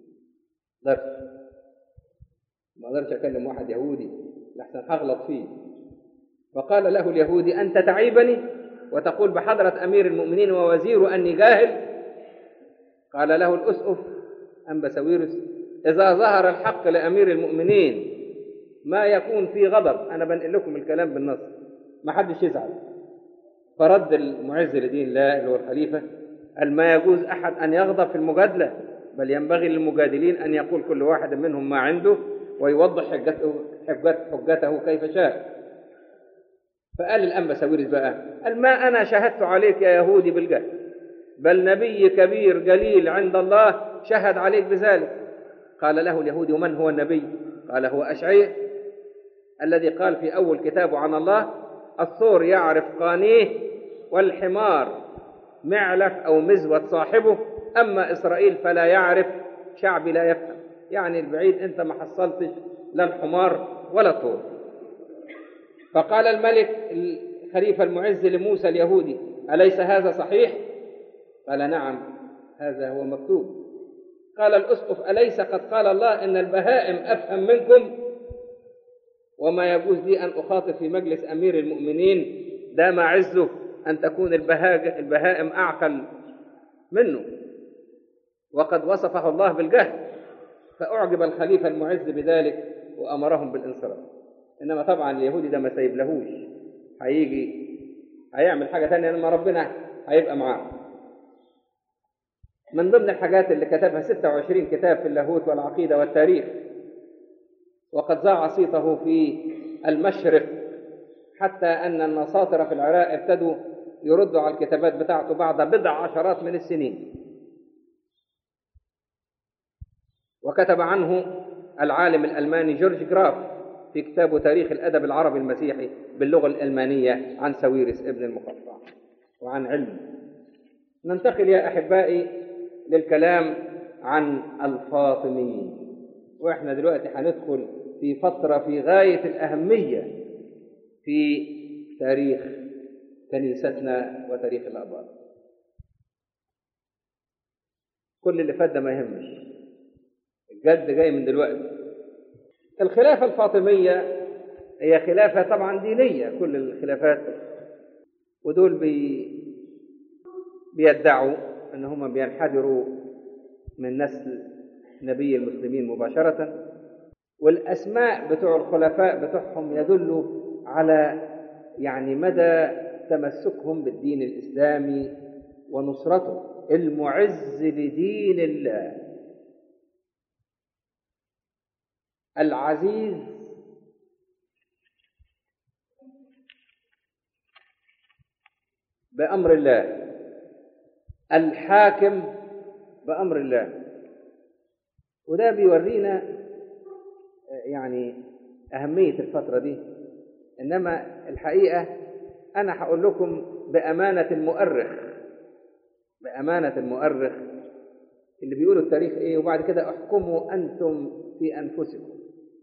ما أقدرش أكلم واحد يهودي لحسن هغلط فيه. فقال له اليهودي: أنت تعيبني وتقول بحضرة أمير المؤمنين ووزير أني جاهل؟ قال له الأسقف أنبا ساويرس: إذا ظهر الحق لأمير المؤمنين ما يكون في غضب. أنا بنقل لكم الكلام بالنص، ما حدش يزعل. فرد المعز لدين الله اللي هو الخليفة قال: ما يجوز أحد أن يغضب في المجادلة، بل ينبغي للمجادلين أن يقول كل واحد منهم ما عنده ويوضح حجته كيف شاء. فقال الأنبا ساويرس بقى: قال: ما أنا شهدت عليك يا يهودي بالجهل، بل نبي كبير جليل عند الله شهد عليك بذلك. قال له اليهودي: ومن هو النبي؟ قال: هو أشعياء الذي قال في أول كتابه عن الله: الثور يعرف قانيه والحمار معلف أو مزود صاحبه، أما إسرائيل فلا يعرف، شعبي لا يفهم. يعني البعيد أنت ما حصلتش لا الحمار ولا الثور. فقال الملك الخليفة المعز لموسى اليهودي: أليس هذا صحيح؟ قال: نعم، هذا هو مكتوب. قال الأسقف: أليس قد قال الله إن البهائم أفهم منكم؟ وما يجوز لي أن أخاطب في مجلس أمير المؤمنين دام عزه أن تكون البهائم أعقل منه، وقد وصفه الله بالجهل. فأعجب الخليفة المعز بذلك وأمرهم بالانصراف. إنما طبعا اليهودي ده ما سيبلهوش، هيعمل حاجة تانية لما ربنا هيبقى معاه. من ضمن الحاجات اللي كتبها 26 كتاب في اللاهوت والعقيدة والتاريخ، وقد ذاع صيته في المشرق، حتى أن النصاطرة في العراق ابتدوا يردوا على الكتابات بتاعته بعد بضع عشرات من السنين. وكتب عنه العالم الألماني جورج جراف في كتابه تاريخ الأدب العربي المسيحي باللغة الألمانية عن ساويرس ابن المقفع وعن علمه. ننتقل يا أحبائي للكلام عن الفاطميين، وإحنا دلوقتي هندخل في فترة في غاية الأهمية في تاريخ كنيستنا وتاريخ الآباء. كل اللي فات ده ما يهمش، الجد جاي من دلوقتي. الخلافة الفاطمية هي خلافة طبعا دينية، كل الخلافات، ودول بيدعوا ان هم بينحدروا من نسل نبي المسلمين مباشرة، والاسماء بتوع الخلفاء بتوعهم يدلوا على يعني مدى تمسكهم بالدين الاسلامي ونصرته. المعز لدين الله، العزيز بأمر الله، الحاكم بأمر الله. وده بيورينا يعني أهمية الفترة دي. إنما الحقيقة أنا هقول لكم بأمانة المؤرخ اللي بيقولوا التاريخ إيه، وبعد كده احكموا أنتم في أنفسكم.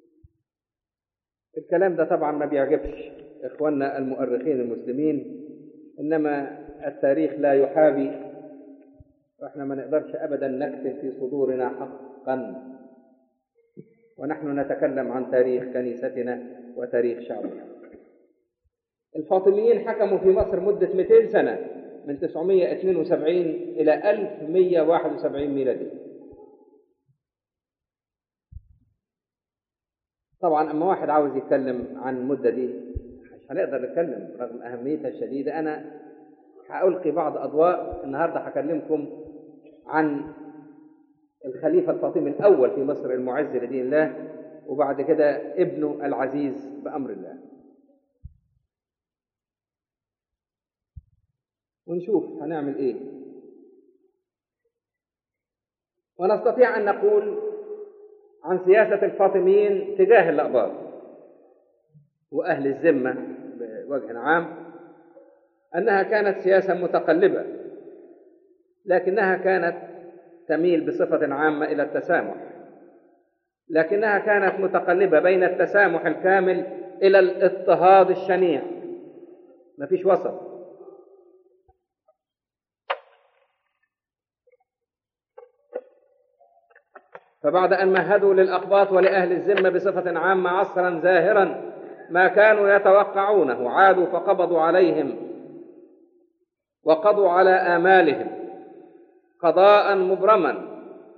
الكلام ده طبعا ما بيعجبش إخواننا المؤرخين المسلمين، إنما التاريخ لا يحابي، وإحنا ما نقدرش أبدا نكتب في صدورنا حقا، ونحن نتكلم عن تاريخ كنيستنا وتاريخ شعبنا. الفاطميين حكموا في مصر مدة 200 سنة، من 972 إلى 1171 ميلادي. طبعا أما واحد عاوز يتكلم عن المدة دي مش هنقدر نتكلم رغم أهميتها الشديدة. أنا هألقي بعض أضواء النهاردة، هكلمكم عن الخليفة الفاطمي الأول في مصر المعز لدين الله، وبعد كده ابنه العزيز بأمر الله، ونشوف هنعمل إيه. ونستطيع أن نقول عن سياسة الفاطميين تجاه الأقباط وأهل الذمة بوجه عام أنها كانت سياسة متقلبة، لكنها كانت تميل بصفة عامة إلى التسامح، لكنها كانت متقلبة بين التسامح الكامل إلى الاضطهاد الشنيع، ما فيش وسط. فبعد أن مهدوا للأقباط ولأهل الذمة بصفة عامة عصرا زاهرا ما كانوا يتوقعونه، عادوا فقبضوا عليهم وقضوا على آمالهم قضاء مبرما.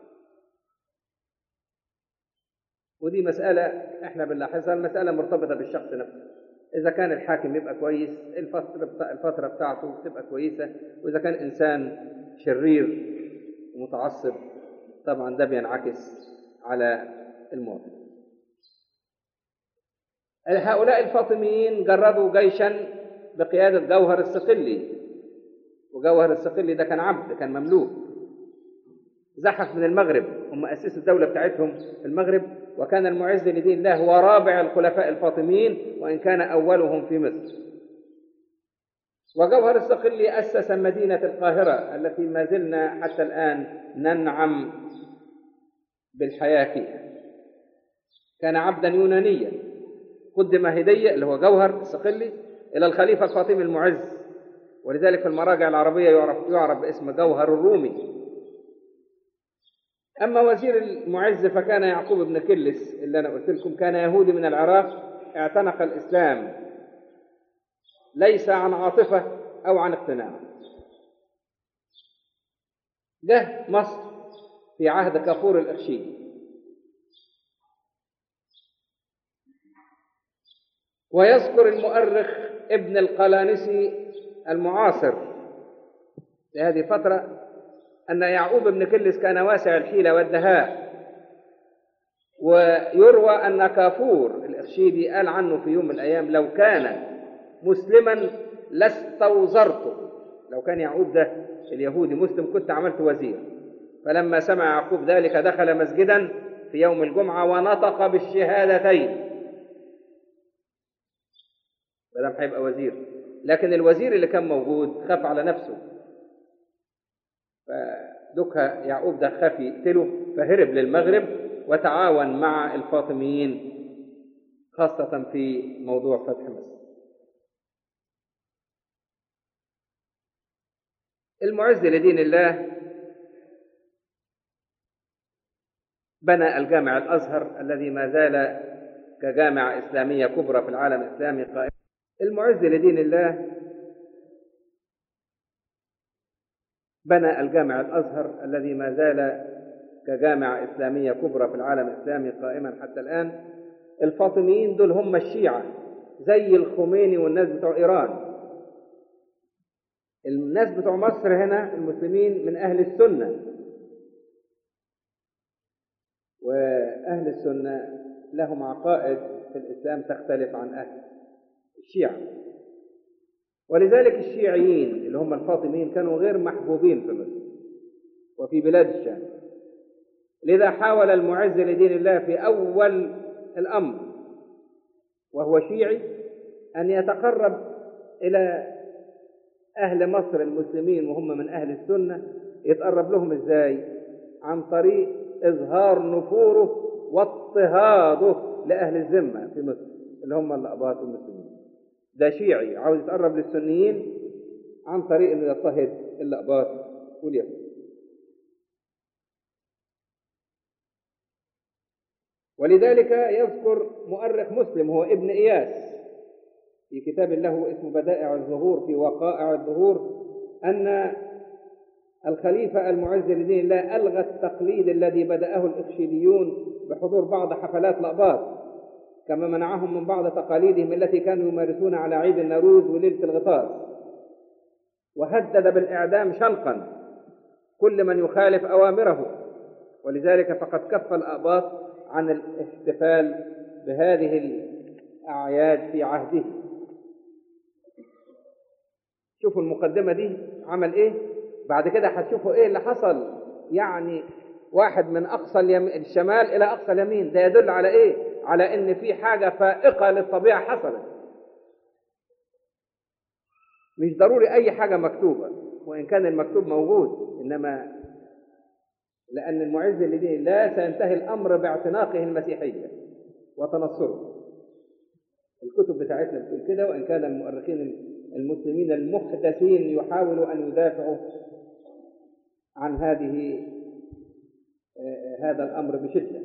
ودي مسألة احنا بنلاحظها، المسألة مرتبطة بالشخص نفسه. إذا كان الحاكم يبقى كويس الفترة بتاعته تبقى كويسة، وإذا كان إنسان شرير ومتعصب طبعا ده بينعكس على المواطن. هؤلاء الفاطميين جردوا جيشا بقيادة جوهر الصقلي، وجوهر الصقلي ده كان عبد، كان مملوك، زحف من المغرب، هم أسسوا الدولة بتاعتهم في المغرب، وكان المعز لدين الله هو رابع الخلفاء الفاطميين وإن كان أولهم في مصر. وجوهر الصقلي أسس مدينة القاهرة التي ما زلنا حتى الآن ننعم بالحياة فيها. كان عبدا يونانيا، قدم هدية اللي هو جوهر الصقلي إلى الخليفة الفاطمي المعز، ولذلك في المراجع العربية يعرف باسم جوهر الرومي. أما وزير المعز فكان يعقوب بن كلس اللي أنا قلت لكم، كان يهودي من العراق، اعتنق الإسلام ليس عن عاطفة أو عن اقتناع. جه مصر في عهد كافور الإخشيدي، ويذكر المؤرخ ابن القلانسي المعاصر لهذه الفترة أن يعقوب بن كلس كان واسع الحيلة والدهاء، ويروى أن كافور الإخشيدي قال عنه في يوم من الأيام: لو كان مسلما لاستوزرته. لو كان يعقوب ده اليهودي مسلم كنت عملت وزير. فلما سمع يعقوب ذلك دخل مسجدا في يوم الجمعة ونطق بالشهادتين، بدل هيبقى وزير. لكن الوزير اللي كان موجود خاف على نفسه، فدكها يعقوب ده خاف يقتله، فهرب للمغرب وتعاون مع الفاطميين خاصة في موضوع فتح مصر. المعز لدين الله بنى الجامع الأزهر الذي ما زال كجامعة إسلامية كبرى في العالم الإسلامي قائمة. المعز لدين الله بنى الجامع الأزهر الذي ما زال كجامعة إسلامية كبرى في العالم الإسلامي قائما حتى الآن. الفاطميين دول هم الشيعة زي الخميني والناس بتوع إيران. الناس بتوع مصر هنا المسلمين من أهل السنة، وأهل السنة لهم عقائد في الإسلام تختلف عن أهل الشيعة، ولذلك الشيعيين اللي هم الفاطميين كانوا غير محبوبين في مصر وفي بلاد الشام. لذا حاول المعز لدين الله في أول الأمر وهو شيعي أن يتقرب إلى أهل مصر المسلمين وهم من أهل السنة. يتقرب لهم إزاي؟ عن طريق إظهار نفوره واضطهاده لأهل الذمة في مصر اللي هم الأقباط المسلمين. ده شيعي عاوز يتقرب للسنيين عن طريق أنه يضطهد الأقباط واليهود. ولذلك يذكر مؤرخ مسلم هو ابن إياس في كتاب له اسمه بدائع الظهور في وقائع الظهور أن الخليفة المعز لدين الله ألغى التقليد الذي بدأه الإخشيديون بحضور بعض حفلات الأقباط، كما منعهم من بعض تقاليدهم التي كانوا يمارسون على عيد النوروز وليلة الغطاس، وهدد بالإعدام شنقا كل من يخالف أوامره. ولذلك فقد كف الأقباط عن الاحتفال بهذه الأعياد في عهده. شوفوا المقدمة دي عمل إيه، بعد كده هتشوفوا إيه اللي حصل. يعني واحد من أقصى الشمال إلى أقصى اليمين، ده يدل على إيه؟ على إن في حاجة فائقة للطبيعة حصلت. مش ضروري أي حاجة مكتوبة، وإن كان المكتوب موجود، إنما لأن المعز لدين الله سينتهي الأمر باعتناقه المسيحية وتنصره. الكتب بتاعتنا بتقول كده، وإن كان المؤرخين المسلمين المحدثين يحاولوا أن يدافعوا عن هذا الأمر بشدة.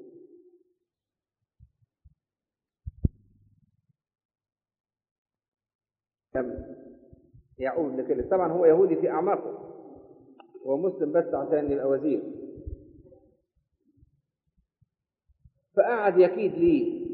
يعود لكده. طبعا هو يهودي في أعماقه، هو مسلم بس عشان يبقى وزير. فقعد يكيد ليه.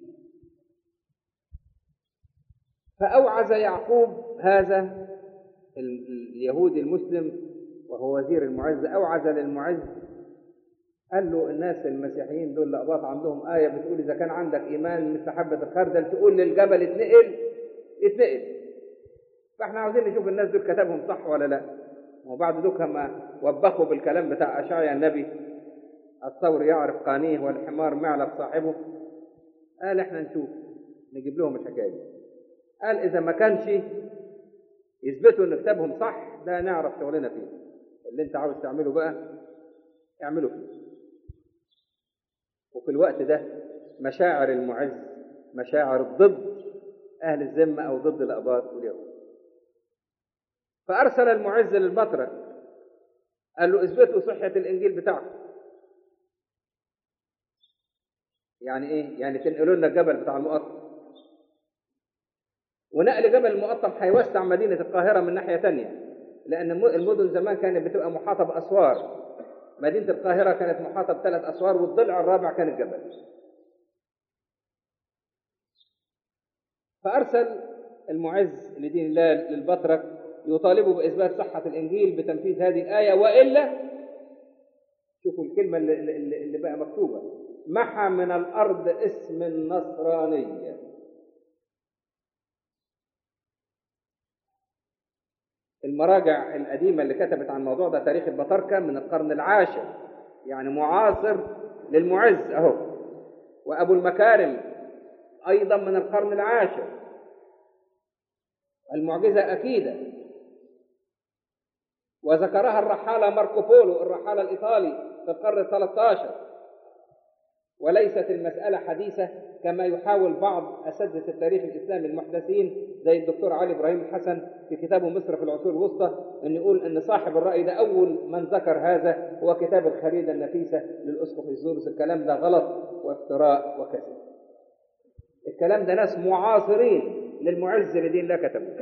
فأوعز يعقوب هذا اليهودي المسلم وهو وزير المعز، أوعز للمعز قال له الناس المسيحيين دول لأقباط عندهم آية بتقول إذا كان عندك إيمان مثل حبة الخردل تقول للجبل اتنقل. فاحنا عاوزين نشوف الناس دول كتبهم صح ولا لا. وبعد ذلك ما وبخوا بالكلام بتاع أشعيا النبي الثور يعرف قانيه والحمار معلب صاحبه، قال احنا نشوف نجيب لهم الحكاية. قال إذا ما كانش يثبتوا ان كتابهم صح ده نعرف شغلنا فيه. اللي انت عاوز تعمله بقى اعمله فيه. وفي الوقت ده مشاعر المعز مشاعر ضد أهل الذمة أو ضد الأقباط واليهود. فأرسل المعز للبطرك قال له اثبتوا صحة الإنجيل بتاعكم. يعني إيه؟ يعني تنقلوا لنا الجبل بتاع المقطم. ونقل جبل المقطم هيوسع مدينة القاهرة من ناحية تانية، لأن المدن زمان كانت بتبقى محاطة بأسوار. مدينة القاهرة كانت محاطة ب3 أسوار، والضلع الرابع كان الجبل. فأرسل المعز لدين الله للبطرك يطالبوا بإثبات صحة الإنجيل بتنفيذ هذه الآية، وإلا شوفوا الكلمة اللي بقى مكتوبة: محى من الأرض اسم النصرانية. المراجع القديمة اللي كتبت عن الموضوع ده تاريخ البطاركة من القرن العاشر، يعني معاصر للمعز أهو. وأبو المكارم أيضا من القرن العاشر. المعجزة أكيدة، وذكرها الرحالة ماركو بولو الرحالة الإيطالي في القرن 13. وليست المسألة حديثة كما يحاول بعض أساتذة التاريخ الإسلامي المحدثين زي الدكتور علي إبراهيم الحسن في كتابه مصر في العصور الوسطى أن يقول أن صاحب الرأي ده أول من ذكر هذا هو كتاب الخريدة النفيسة للأسقف الزورس. الكلام ده غلط وافتراء وكذب. الكلام ده ناس معاصرين للمعز لدين الله كتبوا.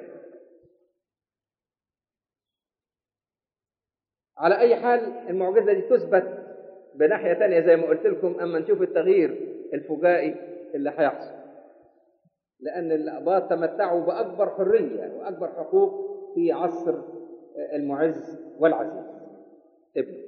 على أي حال المعجزة دي تثبت بناحية تانية زي ما قلت لكم أما نشوف التغيير الفجائي اللي هيحصل، لأن الأقباط تمتعوا بأكبر حرية وأكبر حقوق في عصر المعز والعزيز ابنه.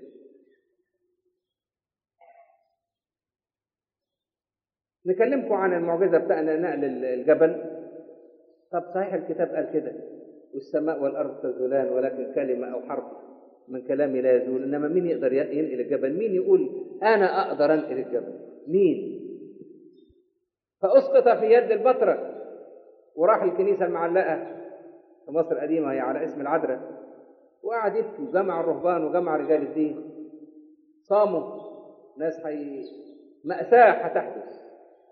نكلمكم عن المعجزة بتاعنا نقل الجبل. طب صحيح الكتاب قال كده والسماء والأرض تزولان ولكن كلمة أو حرف من كلامي لا يزول، إنما مين يقدر ينقل الجبل؟ مين يقول أنا أقدر أنقل الجبل؟ مين؟ فأسقط في يد البطرك وراح الكنيسة المعلقة في مصر القديمة هي على اسم العذراء، وقعد يبكي وجمع الرهبان وجمع رجال الدين صاموا. ناس مأساة هتحدث.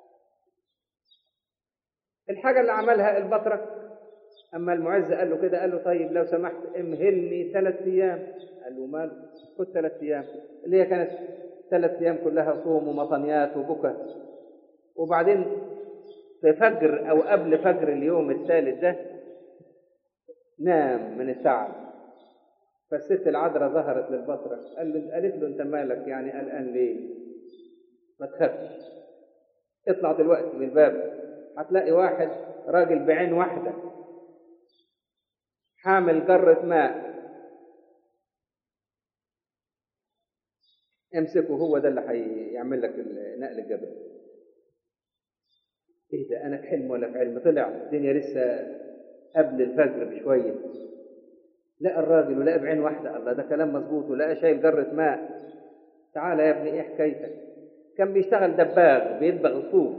الحاجة اللي عملها البطرك أما المعز قال له كده، قال له طيب لو سمحت امهلني 3 أيام. قال له مال خد 3 أيام، اللي هي كانت 3 أيام كلها صوم ومطنيات وبكى. وبعدين في فجر أو قبل فجر اليوم الثالث ده نام من التعب. فالست العذراء ظهرت للبطرك قالت له أنت مالك يعني قلقان ليه؟ ما تخافش، اطلع دلوقتي من الباب هتلاقي واحد راجل بعين واحدة حامل جرة ماء، امسكه، هو ده اللي هيعمل لك نقل الجبل. ايه ده؟ انا في حلم ولا في علم؟ طلع الدنيا لسه قبل الفجر بشويه، لقى الراجل ولقى بعين واحده. الله، ده كلام مظبوط. ولقى شايل جرة ماء. تعالى يا ابني ايه حكايتك؟ كان بيشتغل دباغ بيدبغ الصوف.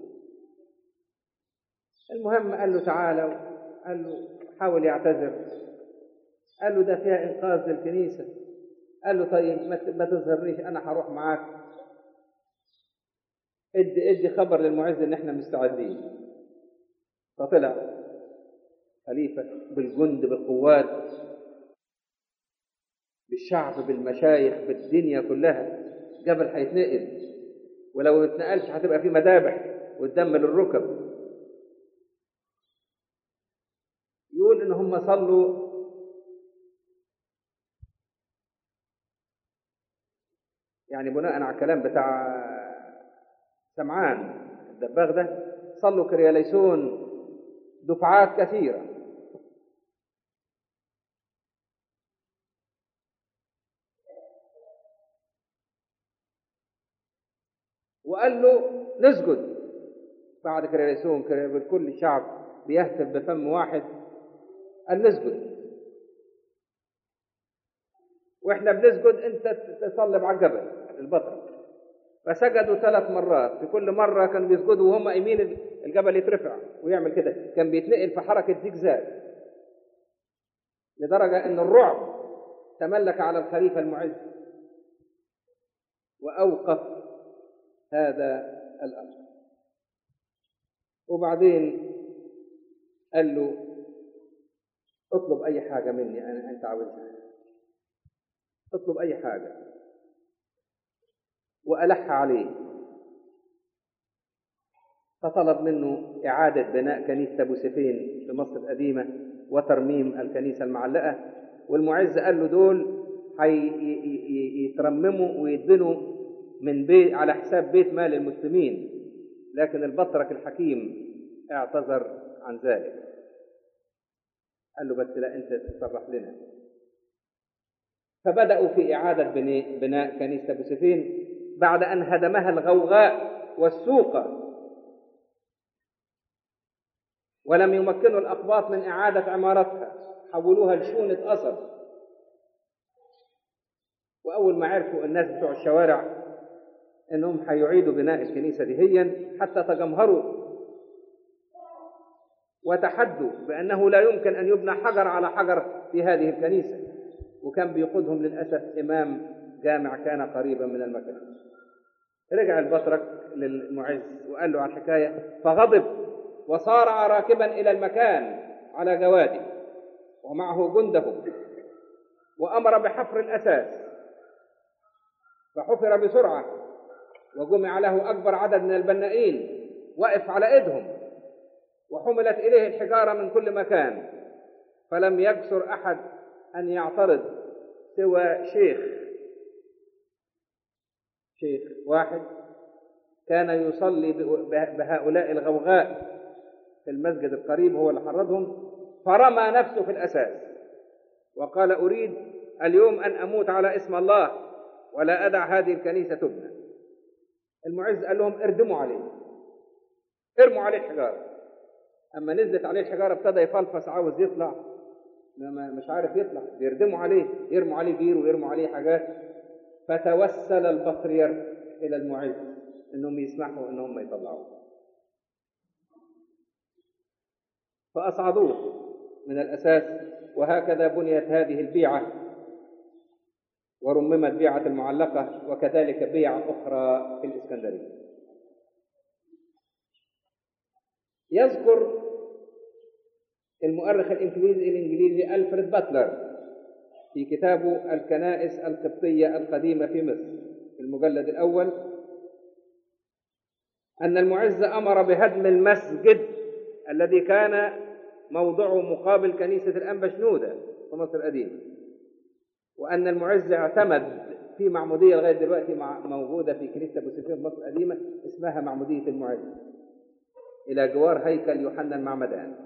المهم قال له تعالى، قال له حاول يعتذر، قال له ده فيها انقاذ للكنيسه. قال له طيب ما تظهرنيش، انا هروح معاك، ادي خبر للمعز ان احنا مستعدين. فطلع خليفه بالجند بالقوات بالشعب بالمشايخ بالدنيا كلها. جبل هيتنقل، ولو ما اتنقلش هتبقى في مذابح والدم للركب. يقول ان هم صلوا يعني بناء على الكلام بتاع سمعان الدباغ ده، صلوا كرياليسون دفعات كثيرة. وقال له نسجد بعد كرياليسون كل الشعب بيهتف بفم واحد، قال نسجد. واحنا بنسجد انت تصلب على الجبل البطل. فسجدوا 3 مرات، في كل مرة كانوا بيسجدوا وهم قايمين الجبل يترفع ويعمل كده، كان بيتنقل في حركة زجزاج، لدرجة ان الرعب تملك على الخليفة المعز وأوقف هذا الأمر. وبعدين قال له اطلب أي حاجة مني أنت عاوزها، اطلب أي حاجة. وألح عليه، فطلب منه إعادة بناء كنيسة أبو سيفين في مصر القديمة وترميم الكنيسة المعلقة. والمعز قال له دول يترمموا ويدبنوا من بيت على حساب بيت مال المسلمين، لكن البطرك الحكيم اعتذر عن ذلك. قال له بس لا، أنت تصرح لنا. فبدأوا في إعادة بناء كنيسة أبو سيفين بعد أن هدمها الغوغاء والسوقة، ولم يمكنوا الأقباط من إعادة عمارتها، حولوها لشونة أثر. وأول ما عرفوا الناس بتوع الشوارع أنهم هيعيدوا بناء الكنيسة دهيا، حتى تجمهروا وتحدوا بأنه لا يمكن أن يبنى حجر على حجر في هذه الكنيسة. وكان بيقودهم للأسف إمام جامع كان قريبا من المكان. رجع البطرك للمعز وقال له عن الحكاية، فغضب وصارع راكبا إلى المكان على جواده ومعه جنده، وأمر بحفر الأساس. فحفر بسرعة وجمع له أكبر عدد من البنائين وقف على ايدهم، وحملت اليه الحجاره من كل مكان، فلم يجسر احد ان يعترض سوى شيخ واحد كان يصلي بهؤلاء الغوغاء في المسجد القريب، هو اللي حرضهم، فرمى نفسه في الاساس وقال: اريد اليوم ان اموت على اسم الله ولا ادع هذه الكنيسه تبنى. المعز قال لهم: ارموا عليه الحجاره. اما نزلت عليه الحجاره ابتدى يفلفص، عاوز يطلع، مش عارف يطلع، يرموا عليه جير ويرموا عليه حاجات. فتوسل البطريرك الى المعز انهم يسمحوا انهم يطلعوه، فاصعدوه من الاساس. وهكذا بنيت هذه البيعه، ورممت بيعه المعلقه، وكذلك بيع اخرى في الاسكندريه. يذكر المؤرخ الإنجليزي ألفريد باتلر في كتابه الكنائس القبطية القديمة في مصر في المجلد الأول أن المعز أمر بهدم المسجد الذي كان موضعه مقابل كنيسة الأنبا شنودة في مصر القديمة، وأن المعز اعتمد في معمودية لغاية دلوقتي موجودة في كنيسة أبو سفيان في مصر القديمة اسمها معمودية المعز، إلى جوار هيكل يوحنا المعمدان.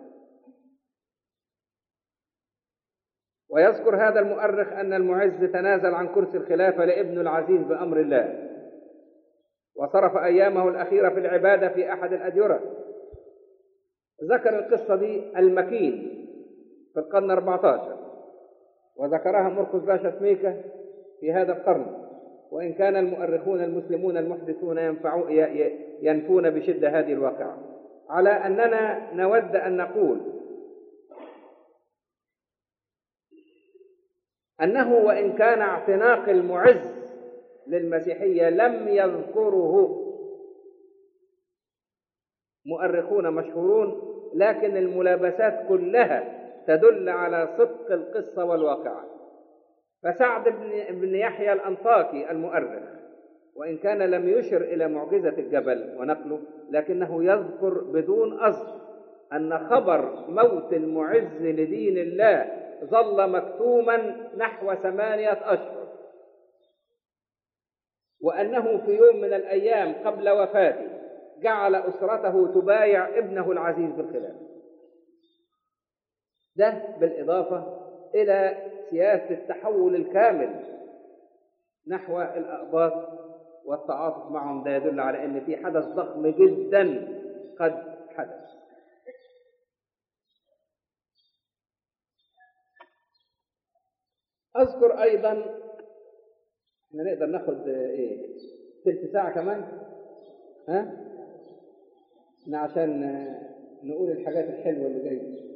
ويذكر هذا المؤرخ أن المعز تنازل عن كرسي الخلافة لابنه العزيز بأمر الله، وصرف أيامه الأخيرة في العبادة في أحد الأديرة. ذكر القصة دي المكين في القرن 14، وذكرها مرقس باشا سميكة في هذا القرن، وإن كان المؤرخون المسلمون المحدثون ينفون بشدة هذه الواقعة، على أننا نود أن نقول أنه وإن كان اعتناق المعز للمسيحية لم يذكره مؤرخون مشهورون، لكن الملابسات كلها تدل على صدق القصة والواقعة. فسعد بن يحيى الأنطاكي المؤرخ وإن كان لم يشر إلى معجزة الجبل ونقله، لكنه يذكر بدون قصد أن خبر موت المعز لدين الله ظل مكتوما نحو 8 أشهر، وأنه في يوم من الأيام قبل وفاته جعل أسرته تبايع ابنه العزيز بالخلافة. ده بالإضافة إلى سياسة التحول الكامل نحو الأقباط والتعاطف معهم. ده يدل على أن في حدث ضخم جدا قد حدث. أذكر أيضا، احنا نقدر ناخد ثلث ساعة كمان عشان نقول الحاجات الحلوة اللي جاية.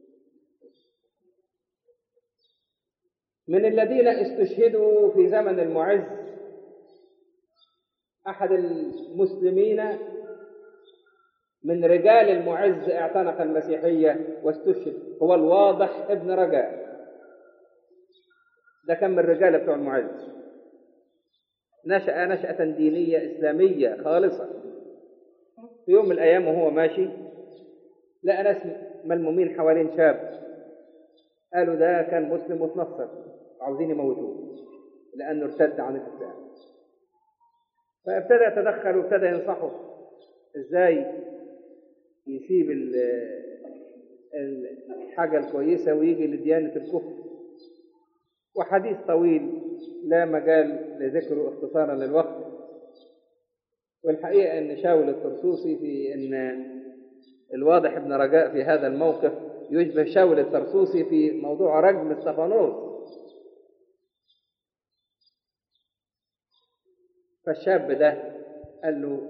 من الذين استشهدوا في زمن المعز أحد المسلمين من رجال المعز اعتنق المسيحية واستشهد، هو الواضح ابن رجاء. ده كان من الرجال بتوع المعز، نشأ نشأة دينية إسلامية خالصة. في يوم من الأيام وهو ماشي لقى ناس ملمومين حوالين شاب، قالوا ده كان مسلم وتنصر وعاوزين يموتوه لأنه ارتد عن الإسلام. فابتدى يتدخل وابتدى ينصحه إزاي يسيب الحاجة الكويسة ويجي لديانة الكفر، وحديث طويل لا مجال لذكره اختصارا للوقت. والحقيقة أن شاول الطرسوسي في أن الواضح ابن رجاء في هذا الموقف يشبه شاول الطرسوسي في موضوع رجم استفانوس. فالشاب ده قال له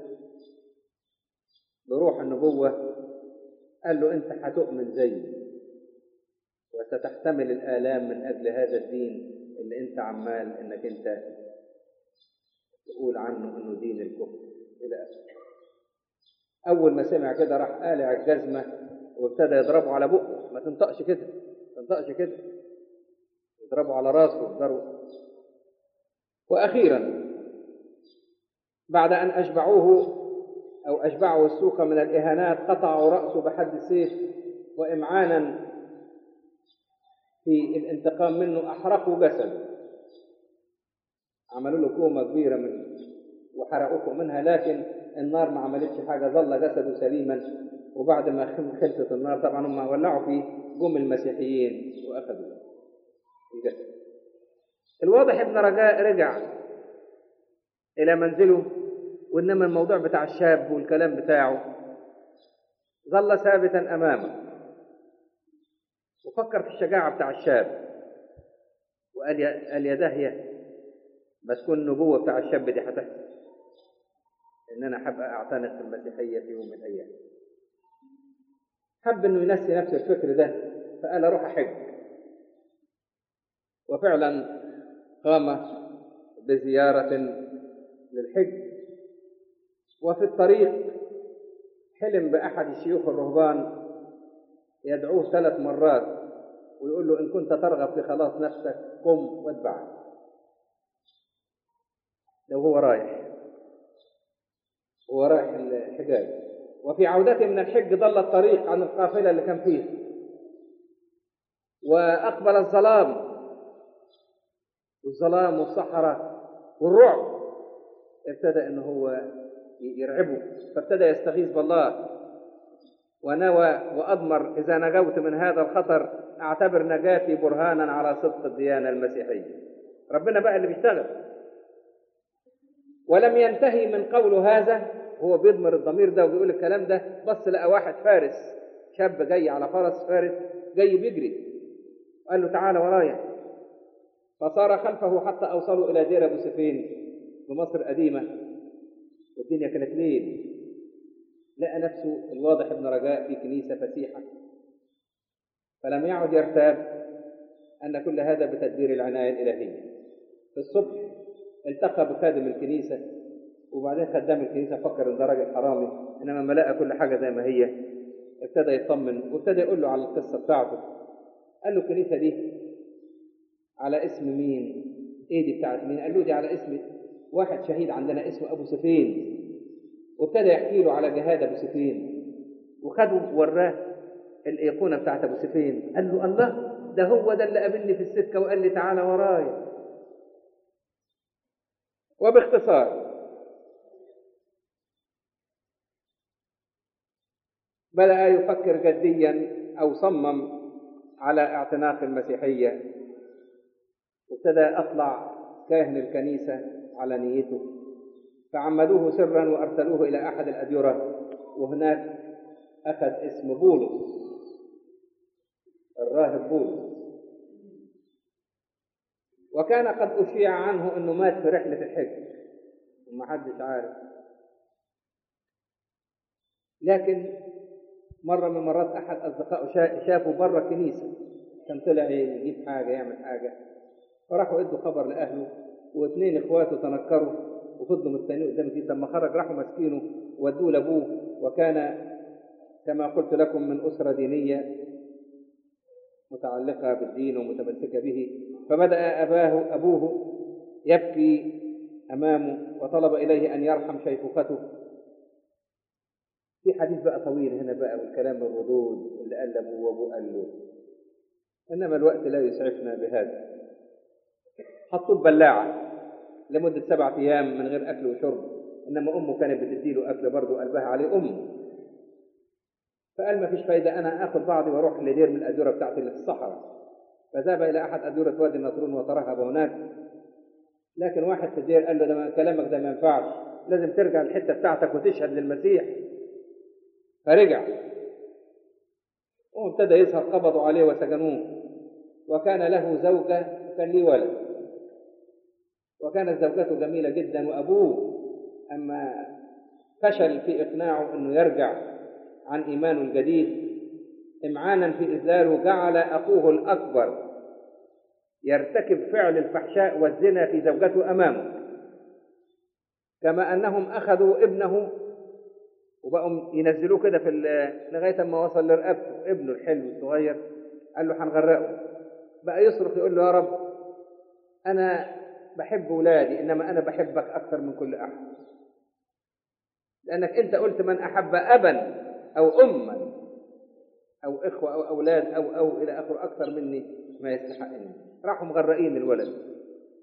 بروح النبوة، قال له أنت هتؤمن زيي وستحتمل الآلام من أجل هذا الدين اللي أنت عمال أنك أنت تقول عنه أنه دين الكفر إلى آخره. أول ما سمع كده راح قالع الجزمة وابتدى يضربه على بقه، ما تنطقش كده، ما تنطقش كده، يضربه على راسه ويضربه. وأخيرا بعد أن أشبعوه أو أشبعه السوق من الإهانات، قطعوا رأسه بحد السيف، وإمعانا في الانتقام منه أحرقوا جسده، عملوا له كومة كبيرة وحرقوه منها، لكن النار ما عملتش حاجة، ظل جسده سليما. وبعد ما خلصت النار طبعا هم ولعوا فيه، جم المسيحيين وأخذوا الجسد. الواضح ابن رجاء رجع إلى منزله، وإنما الموضوع بتاع الشاب والكلام بتاعه ظل ثابتا أمامه، وفكر في الشجاعة بتاع الشاب، وقال يا داهية بس تكون النبوة بتاع الشاب دي هتحصل، إن أنا حابة أعتنق في المسيحية في يوم من الأيام. حب إنه ينسي نفس الفكر ده، فقال أروح أحج. وفعلا قام بزيارة للحج، وفي الطريق حلم بأحد الشيوخ الرهبان يدعوه 3 مرات ويقول له إن كنت ترغب في خلاص نفسك قم واتبعني. لو هو رايح الحجاز، وفي عودته من الحج ضل الطريق عن القافلة اللي كان فيه، وأقبل الظلام والصحراء والرعب، ابتدى إنه هو يرعبه، فابتدى يستغيث بالله ونوى وأضمر إذا نجوت من هذا الخطر أعتبر نجاتي برهانا على صدق الديانة المسيحية. ربنا بقى اللي بيشتغل. ولم ينتهي من قوله هذا، هو بيضمر الضمير ده وبيقول الكلام ده، بص لقى واحد فارس، شاب جاي على فرس فارس جاي بيجري، قال له تعالى ورايا، فصار خلفه حتى أوصلوا إلى دير أبو سفين بمصر قديمة، والدنيا كانت ليل. لقى نفسه الواضح ابن رجاء في كنيسة فسيحة، فلم يعد يرتاب أن كل هذا بتدبير العناية الإلهية. في الصبح التقى بخادم الكنيسة، وبعدين خدام الكنيسة فكر إن ده راجل حرامي، إنما لما لقى كل حاجة زي ما هي ابتدى يطمن، وابتدى يقول له على القصة بتاعته. قال له الكنيسة دي على اسم مين؟ إيه دي بتاعت مين؟ قال له دي على اسم واحد شهيد عندنا اسمه أبو سفين. وابتدى يحكي له على جهاد أبو سفين، وخده وراه الأيقونة بتاعت أبو سفين. قال له الله، ده هو ده اللي قابلني في السكة وقال لي تعالى ورايا. وباختصار بدأ يفكر جديا، أو صمم على اعتناق المسيحية، وابتدى أطلع كاهن الكنيسة على نيته، فعمدوه سرا وأرسلوه إلى أحد الأديرة، وهناك أخذ اسم بولس، الراهب بولس. وكان قد أشيع عنه أنه مات في رحلة الحج وما حدش عارف. لكن مرة من مرات أحد أصدقائه شافوا بره الكنيسة، كان طلع يجيب حاجة يعمل حاجة، فراحوا ادوا خبر لأهله، واثنين إخواته تنكروا وفضلوا مستنيين قدام الكنيسة. لما خرج راحوا ماسكينه ودوه لأبوه، وكان كما قلت لكم من أسرة دينية متعلقة بالدين ومتمسكة به. فبدأ أبوه يبكي أمامه وطلب إليه أن يرحم شيخوخته. في حديث بقى طويل هنا بقى، والكلام الردود اللي قال أبوه وأبوه قال له، إنما الوقت لا يسعفنا بهذا. حطوه ببلاعة لمدة 7 أيام من غير أكل وشرب، إنما أمه كانت بتديله أكل برضه، قلبها عليه أمه. فقال ما فيش فايدة، أنا أخذ بعضي وأروح لدير من الأديرة بتاعتي اللي في الصحراء. فذهب إلى أحد أديرة وادي النطرون وترهب هناك. لكن واحد في الدير قال له ده كلامك ده ما ينفعش، لازم ترجع الحتة بتاعتك وتشهد للمسيح. فرجع وابتدى يظهر، قبضوا عليه وسجنوه. وكان له زوجة وكان ليه ولد، وكانت زوجته جميلة جدا. وأبوه أما فشل في إقناعه أنه يرجع عن إيمانه الجديد، إمعانا في إذلاله جعل أخوه الأكبر يرتكب فعل الفحشاء والزنا في زوجته أمامه، كما أنهم أخذوا ابنه وبقوا ينزلوه كده لغاية ما وصل لرقبته. ابنه الحلو الصغير قال له هنغرقه. بقى يصرخ يقول له يا رب أنا بحب ولادي، إنما أنا بحبك أكثر من كل أحد. لأنك أنت قلت من أحب أبا أو أما أو إخوة أو أولاد أو إلى آخره أكثر مني ما يستحقني. راحوا مغرقين الولد،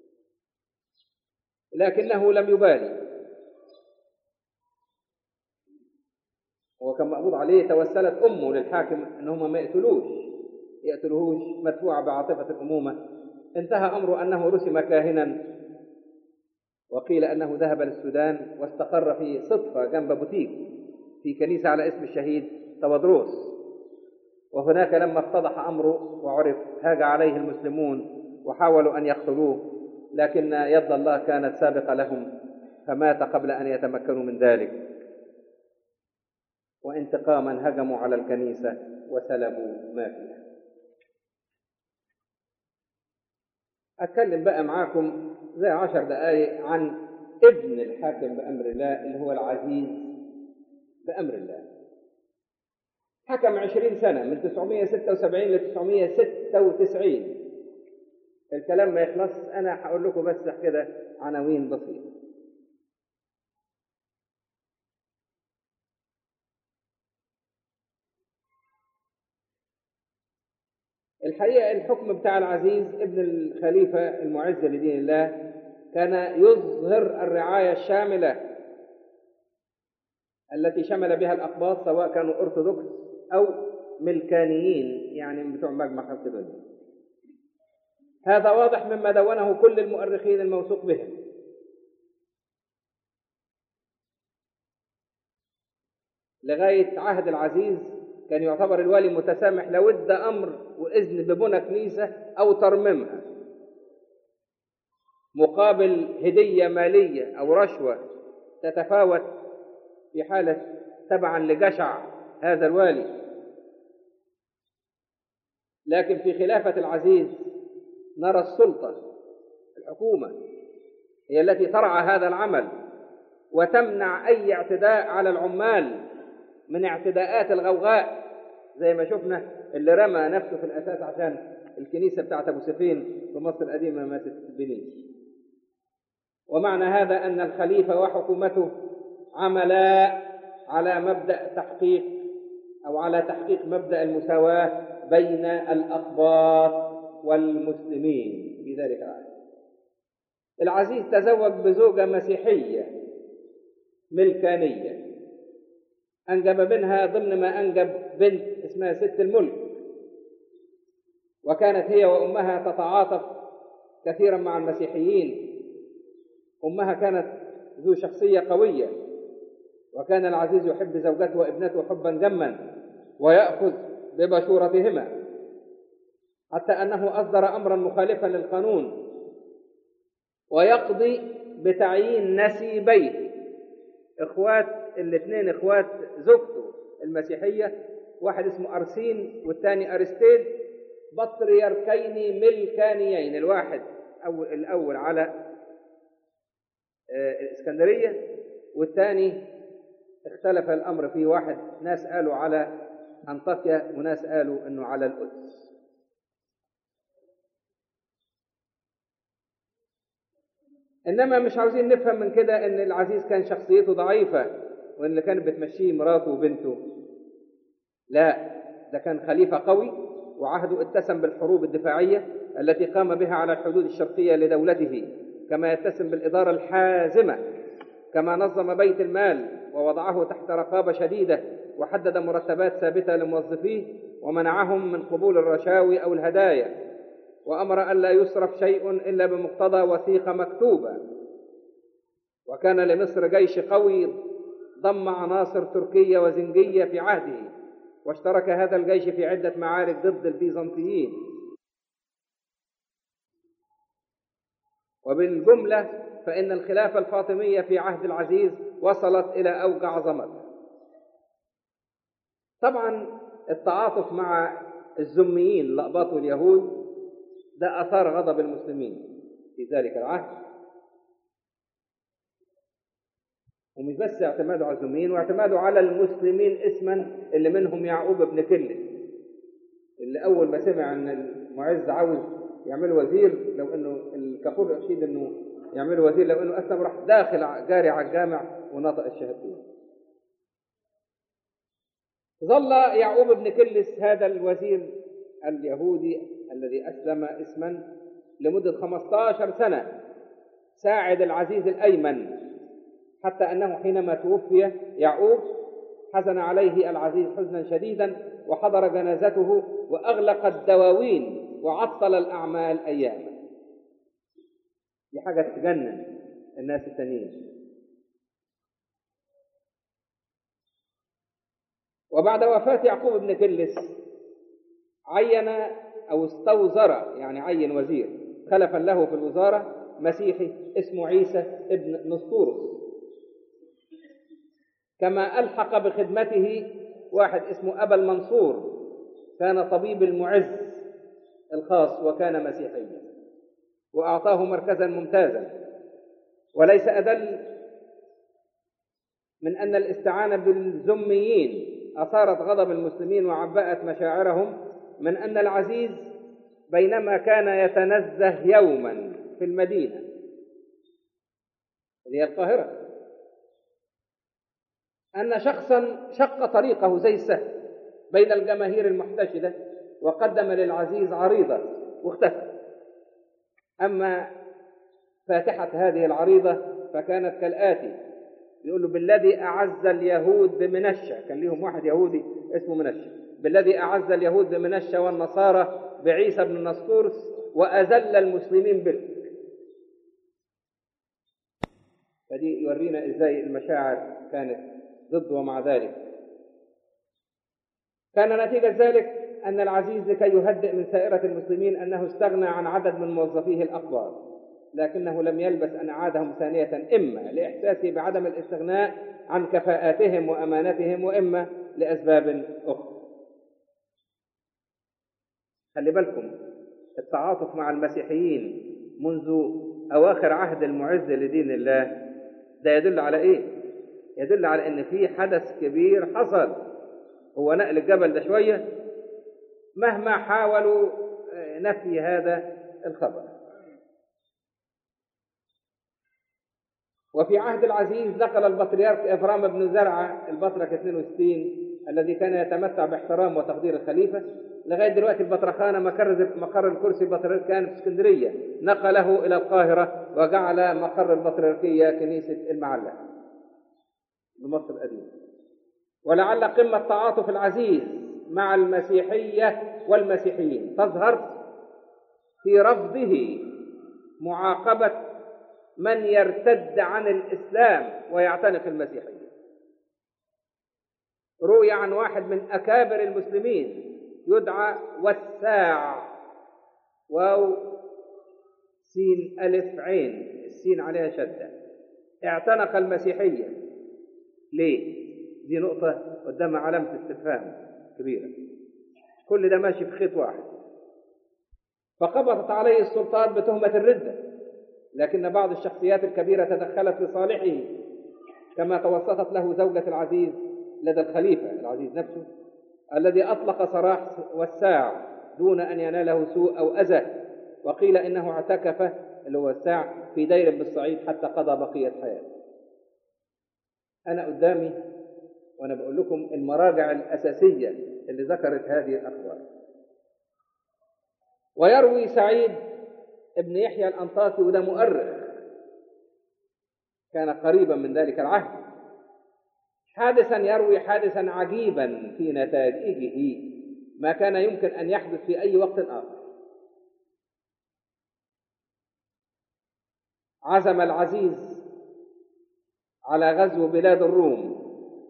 لكنه لم يبالي، هو كان مقبوض عليه. توسلت أمه للحاكم أنهم ما يقتلوهوش مدفوعة بعاطفة الأمومة. انتهى أمره أنه رسم كاهنا، وقيل أنه ذهب للسودان واستقر في صدفة جنب بوتيك في كنيسة على اسم الشهيد تودروس. وهناك لما اتضح أمره وعرف هاج عليه المسلمون وحاولوا أن يقتلوه، لكن يد الله كانت سابقة لهم فمات قبل أن يتمكنوا من ذلك. وانتقاما هجموا على الكنيسة وسلبوا ما فيها. أتكلم بقى معاكم زي 10 دقائق عن ابن الحاكم بأمر الله اللي هو العزيز بأمر الله. حكم 20 سنة من 976 ل 996. الكلام ما يخلص، أنا هقول لكم بس كده عناوين بسيطة. الحقيقة الحكم بتاع العزيز ابن الخليفة المعز لدين الله كان يظهر الرعاية الشاملة التي شمل بها الأقباط، سواء كانوا أرثوذكس أو ملكانيين، يعني من بتوع مجمع خلقدونيا. هذا واضح مما دونه كل المؤرخين الموثوق بهم. لغاية عهد العزيز كان يعتبر الوالي متسامح لو ادى أمر وإذن ببنى كنيسة أو ترميمها مقابل هدية مالية أو رشوة تتفاوت في حالة تبعا لجشع هذا الوالي. لكن في خلافة العزيز نرى السلطة، الحكومة هي التي ترعى هذا العمل وتمنع أي اعتداء على العمال من اعتداءات الغوغاء، زي ما شفنا اللي رمى نفسه في الأساس عشان الكنيسة بتاعت أبو سفين في مصر القديمة ما تتبنيش. ومعنى هذا أن الخليفة وحكومته عملا على مبدأ تحقيق أو على تحقيق مبدأ المساواة بين الأقباط والمسلمين في ذلك العهد. العزيز تزوج بزوجة مسيحية ملكانية، أنجب منها ضمن ما أنجب بنت اسمها ست الملك، وكانت هي وأمها تتعاطف كثيرا مع المسيحيين. أمها كانت ذو شخصية قوية، وكان العزيز يحب زوجته وابنته حبا جما ويأخذ ببشورتهما، حتى أنه أصدر أمرا مخالفا للقانون ويقضي بتعيين نسيبيه، الاثنين اخوات زوجته المسيحية، واحد اسمه أرسين والثاني أرستيد، بطريركين ملكانيين، الواحد الأول على الإسكندرية والثاني اختلف الأمر فيه، واحد ناس قالوا على أنطاكيا وناس قالوا أنه على القدس. إنما مش عاوزين نفهم من كده أن العزيز كان شخصيته ضعيفة وأن اللي كانت بتمشيه مراته وبنته، لا، ده كان خليفة قوي وعهده اتسم بالحروب الدفاعية التي قام بها على الحدود الشرقية لدولته، كما يتسم بالإدارة الحازمة، كما نظم بيت المال ووضعه تحت رقابة شديدة وحدد مرتبات ثابتة لموظفيه ومنعهم من قبول الرشاوي أو الهدايا، وأمر أن لا يصرف شيء إلا بمقتضى وثيقة مكتوبة. وكان لمصر جيش قوي ضم عناصر تركية وزنجية في عهده، واشترك هذا الجيش في عدة معارك ضد البيزنطيين. وبالجملة فإن الخلافة الفاطمية في عهد العزيز وصلت إلى أوج عظمتها. طبعا التعاطف مع الذميين الأقباط واليهود ده أثار غضب المسلمين في ذلك العهد، ومش بس اعتمادوا على الذميين، واعتمادوا على المسلمين اسما، اللي منهم يعقوب بن كلس، اللي أول ما سمع أن المعز عاوز يعمل وزير، لو أنه الكفور أشيد أنه يعمل وزير، لو أنه أسلم راح داخل جاري على الجامع ونطق الشهادتين. ظل يعقوب بن كلس هذا الوزير اليهودي الذي أسلم اسما لمدة 15 سنة ساعد العزيز الأيمن، حتى أنه حينما توفي يعقوب حزن عليه العزيز حزنا شديدا، وحضر جنازته وأغلق الدواوين وعطل الأعمال أياما. دي حاجة تجنن الناس التانيين. وبعد وفاة يعقوب بن كلس عين أو استوزر، يعني عين وزير خلفا له في الوزارة، مسيحي اسمه عيسى ابن نسطورس، كما ألحق بخدمته واحد اسمه أبا المنصور، كان طبيب المعز الخاص وكان مسيحيا، وأعطاه مركزا ممتازا. وليس أدل من أن الاستعانة بالذميين أثارت غضب المسلمين وعبأت مشاعرهم، من أن العزيز بينما كان يتنزه يوما في المدينة اللي هي القاهرة، أن شخصا شق طريقه زي السهم بين الجماهير المحتشدة وقدم للعزيز عريضة واختفى. أما فاتحة هذه العريضة فكانت كالآتي: يقول له: بالذي أعز اليهود بمنشة، كان ليهم واحد يهودي اسمه منشة، بالذي أعز اليهود بمنشة والنصارى بعيسى بن نسطورس وأذل المسلمين به. فدي يورينا إزاي المشاعر كانت ضد. ومع ذلك كان نتيجة ذلك أن العزيز لكي يهدئ من سائرة المسلمين أنه استغنى عن عدد من موظفيه الأقباط، لكنه لم يلبث أن أعادهم ثانية، إما لإحساسه بعدم الاستغناء عن كفاءاتهم وأمانتهم، وإما لأسباب أخرى. خلي بالكم، التعاطف مع المسيحيين منذ أواخر عهد المعز لدين الله ده يدل على إيه؟ يدل على أن في حدث كبير حصل، هو نقل الجبل ده شوية، مهما حاولوا نفي هذا الخبر. وفي عهد العزيز نقل البطريرك إبرام بن زرعة البطرك 62 الذي كان يتمتع باحترام وتقدير الخليفة، لغاية دلوقتي البطرخانة مقر الكرسي البطريرك كان في اسكندرية، نقله إلى القاهرة وجعل مقر البطريركية كنيسة المعلة بمصر القديمة. ولعل قمة تعاطف العزيز مع المسيحية والمسيحيين تظهر في رفضه معاقبة من يرتد عن الإسلام ويعتنق المسيحية. روي عن واحد من أكابر المسلمين يدعى وساع، واو سين ألف عين، السين عليها شدة، اعتنق المسيحية. ليه؟ دي نقطة قدامها علامة استفهام كبيرة. كل ده ماشي في خيط واحد. فقبضت عليه السلطات بتهمة الردة، لكن بعض الشخصيات الكبيرة تدخلت لصالحه، كما توسطت له زوجة العزيز لدى الخليفة العزيز نفسه، الذي أطلق سراح وساع دون أن يناله سوء أو أذى، وقيل إنه اعتكف اللي هو وساع في دير بالصعيد حتى قضى بقية حياته. أنا قدامي وأنا بقول لكم المراجع الأساسية اللي ذكرت هذه الأخبار. ويروي سعيد ابن يحيى الأنطاكي، وده مؤرخ كان قريبا من ذلك العهد، يروي حادثا عجيبا في نتائجه ما كان يمكن أن يحدث في أي وقت آخر. عزم العزيز على غزو بلاد الروم،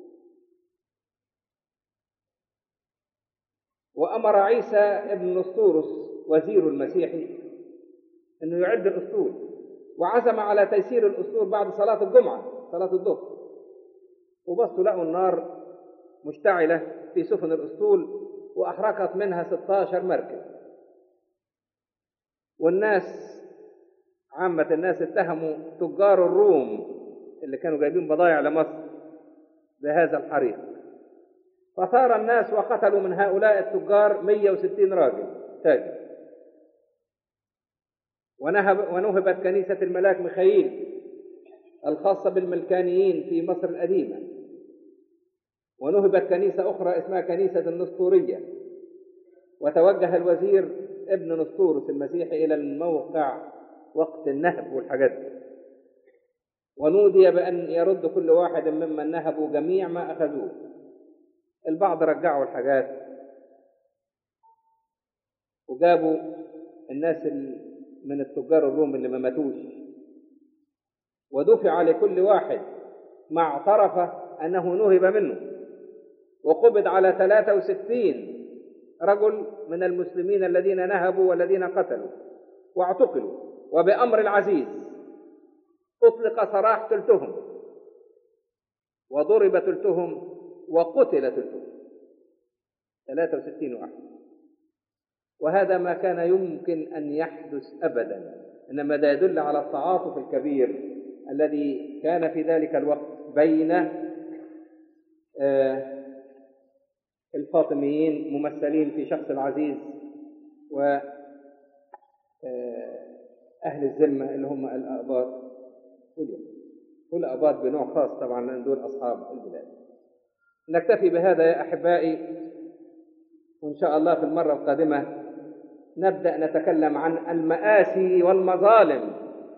وأمر عيسى ابن نسطورس وزير المسيحي أنه يعد الأسطول، وعزم على تيسير الأسطول بعد صلاة الجمعة، صلاة الظهر. وبصوا لقوا النار مشتعلة في سفن الأسطول وأحرقت منها 16 مركب. والناس عامة الناس اتهموا تجار الروم اللي كانوا جايبين بضائع لمصر بهذا الحريق، فثار الناس وقتلوا من هؤلاء التجار 160 راجل تاجر. ونهبت كنيسة الملاك ميخائيل الخاصة بالملكانيين في مصر القديمة، ونهبت كنيسة أخرى اسمها كنيسة النسطورية، وتوجه الوزير ابن نسطورس المسيحي إلى الموقع وقت النهب والحاجات دي، ونودي بأن يرد كل واحد ممن نهبوا جميع ما أخذوه. البعض رجعوا الحاجات وجابوا الناس من التجار الروم اللي ما ماتوش، ودفع لكل واحد ما اعترف أنه نهب منه، وقبض على 63 رجل من المسلمين الذين نهبوا والذين قتلوا واعتقلوا، وبأمر العزيز أطلق سراح ثلثهم، وضرب ثلثهم، وقتل ثلثهم، 63 واحد. وهذا ما كان يمكن أن يحدث أبدا، إنما ده يدل على التعاطف الكبير الذي كان في ذلك الوقت بين الفاطميين ممثلين في شخص العزيز وأهل الذمة اللي هم الأقباط، كل أقباط بنوع خاص طبعا لأن دول أصحاب البلاد. نكتفي بهذا يا أحبائي، وإن شاء الله في المرة القادمة نبدأ نتكلم عن المآسي والمظالم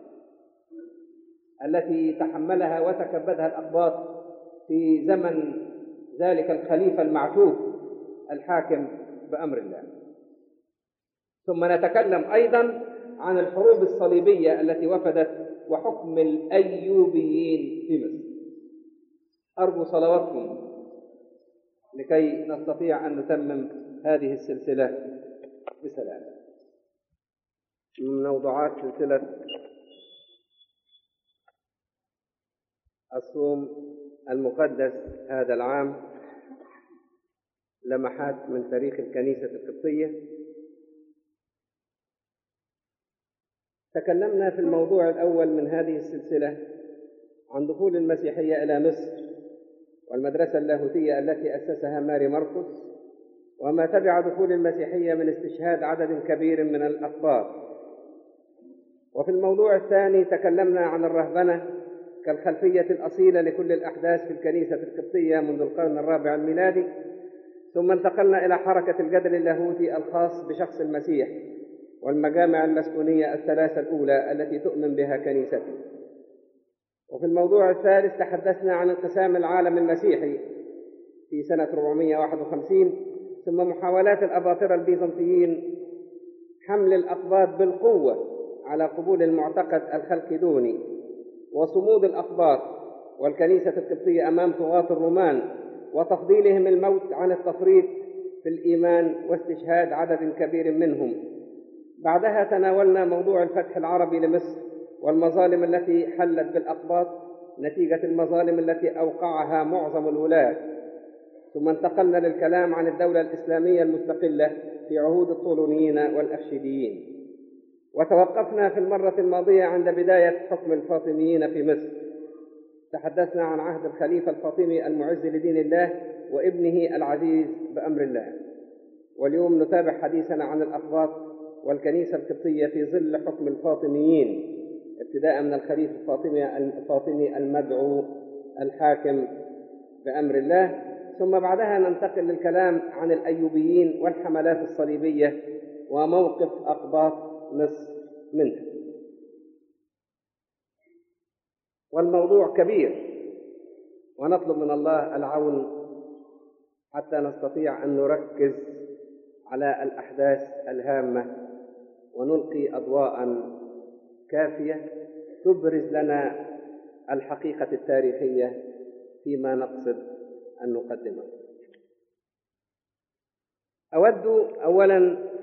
التي تحملها وتكبدها الأقباط في زمن ذلك الخليفة المعتوه الحاكم بأمر الله. ثم نتكلم أيضا عن الحروب الصليبية التي وفدت وحكم الأيوبيين في مصر. أرجو صلواتكم لكي نستطيع أن نتمم هذه السلسلة بسلام. من موضوعات سلسلة الصوم المقدس هذا العام لمحات من تاريخ الكنيسة القبطية. تكلمنا في الموضوع الأول من هذه السلسلة عن دخول المسيحية إلى مصر والمدرسة اللاهوتية التي أسسها ماري مرقس، وما تبع دخول المسيحية من استشهاد عدد كبير من الأقباط. وفي الموضوع الثاني تكلمنا عن الرهبنة كالخلفية الأصيلة لكل الأحداث في الكنيسة القبطية منذ القرن الرابع الميلادي، ثم انتقلنا إلى حركة الجدل اللاهوتي الخاص بشخص المسيح والمجامع المسكونية الثلاثة الأولى التي تؤمن بها كنيستنا. وفي الموضوع الثالث تحدثنا عن انقسام العالم المسيحي في سنة 451، ثم محاولات الأباطرة البيزنطيين حمل الأقباط بالقوة على قبول المعتقد الخلقدوني، وصمود الأقباط والكنيسة القبطية أمام طغاة الرومان وتفضيلهم الموت عن التفريط في الإيمان واستشهاد عدد كبير منهم. بعدها تناولنا موضوع الفتح العربي لمصر والمظالم التي حلت بالأقباط نتيجة المظالم التي أوقعها معظم الولاة، ثم انتقلنا للكلام عن الدولة الإسلامية المستقلة في عهود الطولونيين والأخشيديين. وتوقفنا في المرة الماضية عند بداية حكم الفاطميين في مصر. تحدثنا عن عهد الخليفة الفاطمي المعز لدين الله وابنه العزيز بأمر الله. واليوم نتابع حديثنا عن الأقباط والكنيسة القبطية في ظل حكم الفاطميين، ابتداء من الخليفة الفاطمي المدعو الحاكم بأمر الله، ثم بعدها ننتقل للكلام عن الأيوبيين والحملات الصليبية وموقف أقباط مصر منها. والموضوع كبير، ونطلب من الله العون حتى نستطيع أن نركز على الأحداث الهامة ونلقي أضواء كافية تبرز لنا الحقيقة التاريخية فيما نقصد أن نقدمه. أود أولا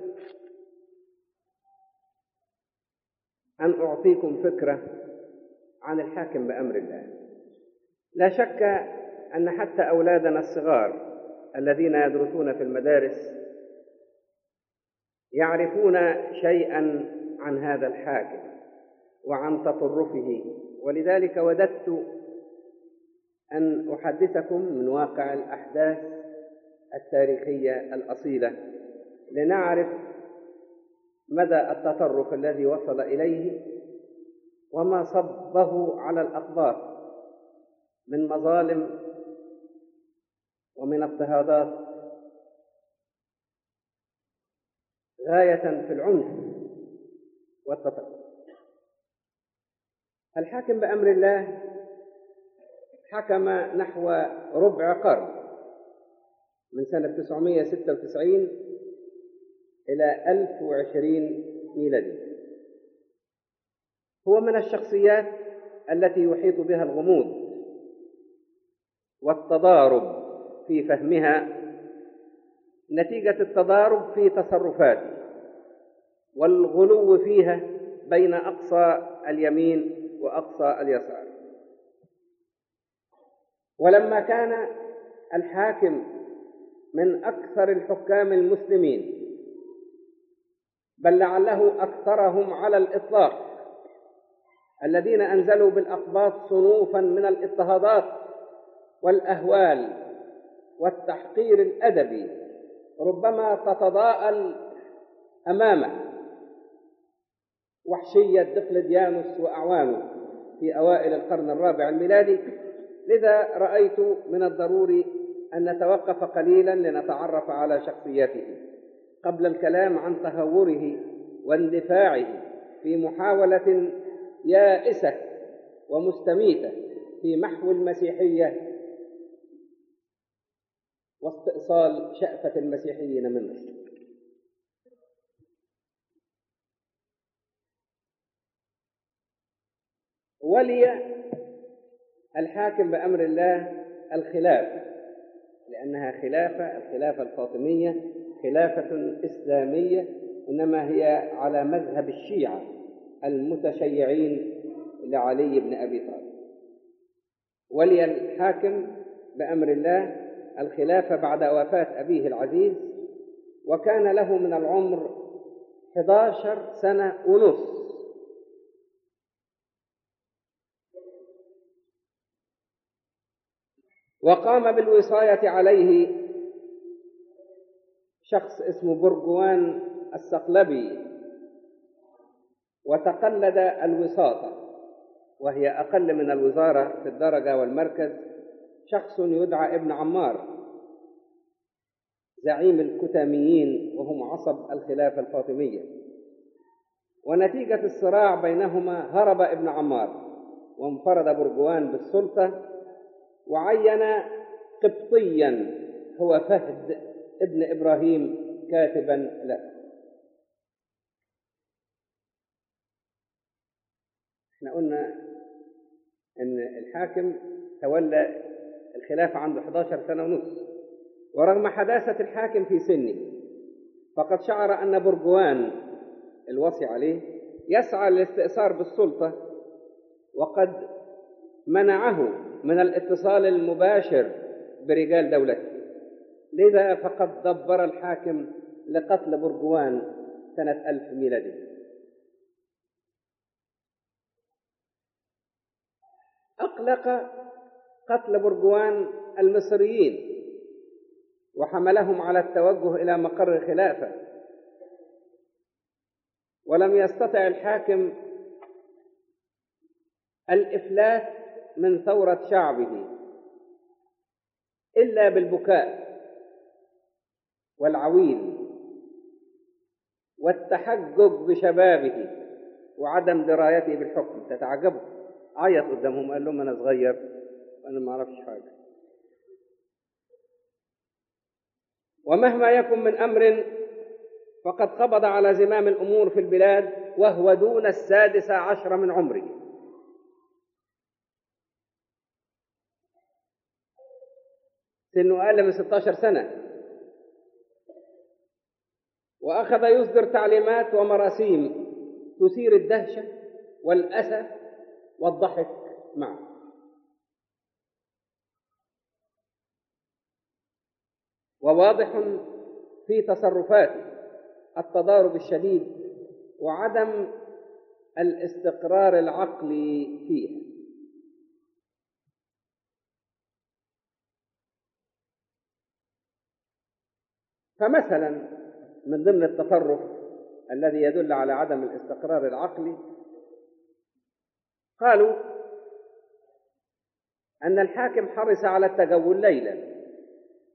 أن أعطيكم فكرة عن الحاكم بأمر الله. لا شك أن حتى أولادنا الصغار الذين يدرسون في المدارس يعرفون شيئا عن هذا الحاكم وعن تطرفه، ولذلك وددت أن أحدثكم من واقع الأحداث التاريخية الأصيلة لنعرف مدى التطرف الذي وصل إليه وما صبه على الأقباط من مظالم ومن اضطهادات غاية في العنف والتطرف. الحاكم بأمر الله حكم نحو ربع قرن، من سنة 996 إلى 1020 ميلادي. هو من الشخصيات التي يحيط بها الغموض والتضارب في فهمها نتيجة التضارب في تصرفاته والغلو فيها بين أقصى اليمين وأقصى اليسار. ولما كان الحاكم من أكثر الحكام المسلمين، بل لعله أكثرهم على الإطلاق، الذين أنزلوا بالأقباط صنوفا من الاضطهادات والأهوال والتحقير الأدبي ربما تتضاءل أمامه وحشية دقلديانوس وأعوانه في أوائل القرن الرابع الميلادي. لذا رأيت من الضروري أن نتوقف قليلا لنتعرف على شخصيته قبل الكلام عن تهوره واندفاعه في محاولة يائسة ومستميتة في محو المسيحية واستئصال شأفة المسيحيين من مصر. ولي الحاكم بأمر الله الخلافة، لأنها الخلافة الفاطمية خلافة إسلامية، إنما هي على مذهب الشيعة المتشيعين لعلي بن أبي طالب. ولي الحاكم بأمر الله الخلافة بعد وفاة أبيه العزيز، وكان له من العمر 11 سنة ونصف. وقام بالوصاية عليه شخص اسمه برجوان الصقلبي، وتقلد الوساطة، وهي أقل من الوزارة في الدرجة والمركز، شخص يدعى ابن عمار زعيم الكتاميين، وهم عصب الخلافة الفاطمية. ونتيجة الصراع بينهما هرب ابن عمار وانفرد برجوان بالسلطة، وعين قبطيا هو فهد ابن إبراهيم كاتبا له. احنا قلنا ان الحاكم تولى الخلافة عنده 11 سنة ونصف، ورغم حداثة الحاكم في سنه فقد شعر أن برجوان الوصي عليه يسعى للاستئثار بالسلطة، وقد منعه من الاتصال المباشر برجال دولته. لذا فقد دبر الحاكم لقتل برجوان سنة 1000 ميلادي. أقلق قتل برجوان المصريين وحملهم على التوجه إلى مقر الخلافة، ولم يستطع الحاكم الإفلات من ثورة شعبه إلا بالبكاء والعويل والتحجج بشبابه وعدم درايته بالحكم. تتعجبوا، عيط قدامهم قال لهم أنا صغير وأنا ما أعرفش حاجة. ومهما يكن من أمر فقد قبض على زمام الأمور في البلاد وهو دون 16 من عمره. سنه أقل من 16 سنة، وأخذ يصدر تعليمات ومراسيم تثير الدهشة والأسى والضحك معه. وواضح في تصرفاته التضارب الشديد وعدم الاستقرار العقلي فيها. فمثلا من ضمن التطرف الذي يدل على عدم الاستقرار العقلي، قالوا أن الحاكم حرص على التجول ليلا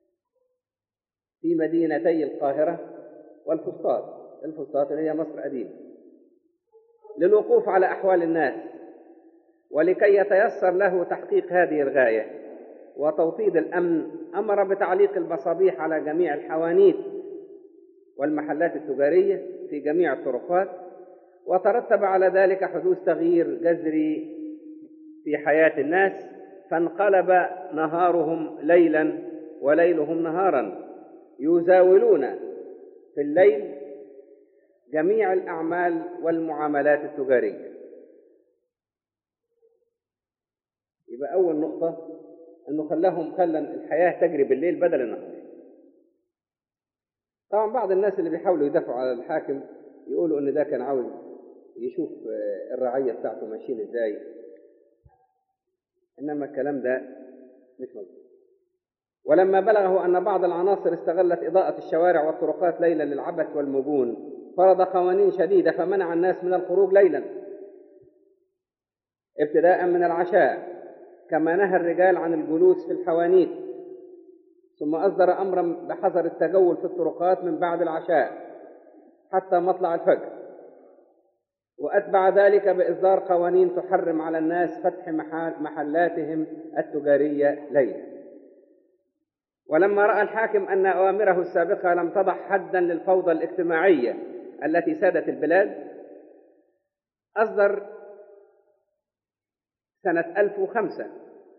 في مدينتي القاهرة والفسطاط، الفسطاط اللي هي مصر قديمة، للوقوف على أحوال الناس، ولكي يتيسر له تحقيق هذه الغاية وتوطيد الأمن، أمر بتعليق المصابيح على جميع الحوانيت والمحلات التجارية في جميع الطرقات، وترتب على ذلك حدوث تغيير جذري في حياة الناس، فانقلب نهارهم ليلا وليلهم نهارا، يزاولون في الليل جميع الأعمال والمعاملات التجارية. يبقى أول نقطة أنه خلى الحياة تجري بالليل بدل النهار. طبعا بعض الناس اللي بيحاولوا يدافعوا على الحاكم يقولوا أن ده كان عاوز يشوف الرعية بتاعته ماشيين إزاي، إنما الكلام ده مش مظبوط. ولما بلغه أن بعض العناصر استغلت إضاءة الشوارع والطرقات ليلا للعبث والمجون، فرض قوانين شديدة فمنع الناس من الخروج ليلا ابتداء من العشاء، كما نهى الرجال عن الجلوس في الحوانيت، ثم أصدر أمرا بحظر التجول في الطرقات من بعد العشاء حتى مطلع الفجر، وأتبع ذلك بإصدار قوانين تحرم على الناس فتح محلاتهم التجارية ليلا. ولما رأى الحاكم أن أوامره السابقة لم تضع حدا للفوضى الاجتماعية التي سادت البلاد، أصدر سنة 1005،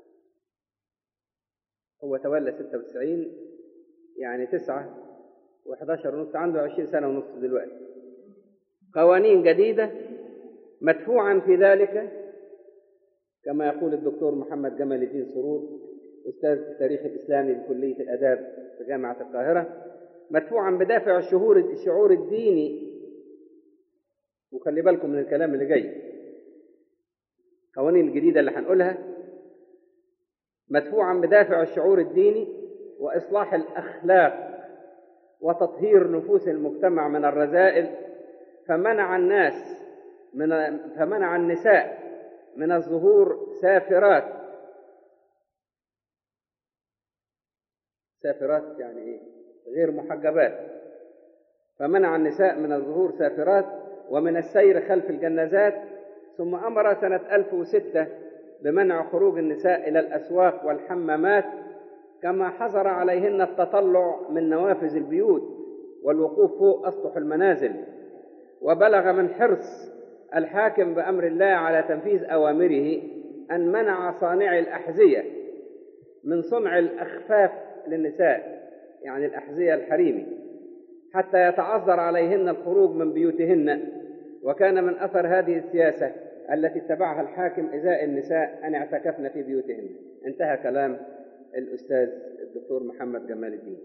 هو تولى 96 يعني 9 و11 ونص، عنده 20 سنة ونص دلوقتي، قوانين جديدة مدفوعا في ذلك كما يقول الدكتور محمد جمال الدين سرور أستاذ التاريخ الإسلامي بكلية الآداب في جامعة القاهرة، مدفوعا بدافع الشعور الديني. وخلي بالكم من الكلام اللي جاي، القوانين الجديدة اللي هنقولها مدفوعا بدافع الشعور الديني وإصلاح الأخلاق وتطهير نفوس المجتمع من الرذائل، فمنع النساء من الظهور سافرات يعني إيه؟ غير محجبات، فمنع النساء من الظهور سافرات ومن السير خلف الجنازات، ثم أمر سنة 1006 بمنع خروج النساء إلى الأسواق والحمامات، كما حظر عليهن التطلع من نوافذ البيوت والوقوف فوق أسطح المنازل. وبلغ من حرص الحاكم بأمر الله على تنفيذ أوامره أن منع صانعي الأحذية من صنع الأخفاف للنساء، يعني الأحذية الحريمي، حتى يتعذر عليهن الخروج من بيوتهن. وكان من أثر هذه السياسة التي اتبعها الحاكم إزاء النساء أن اعتكفن في بيوتهن. انتهى كلام الأستاذ الدكتور محمد جمال الدين.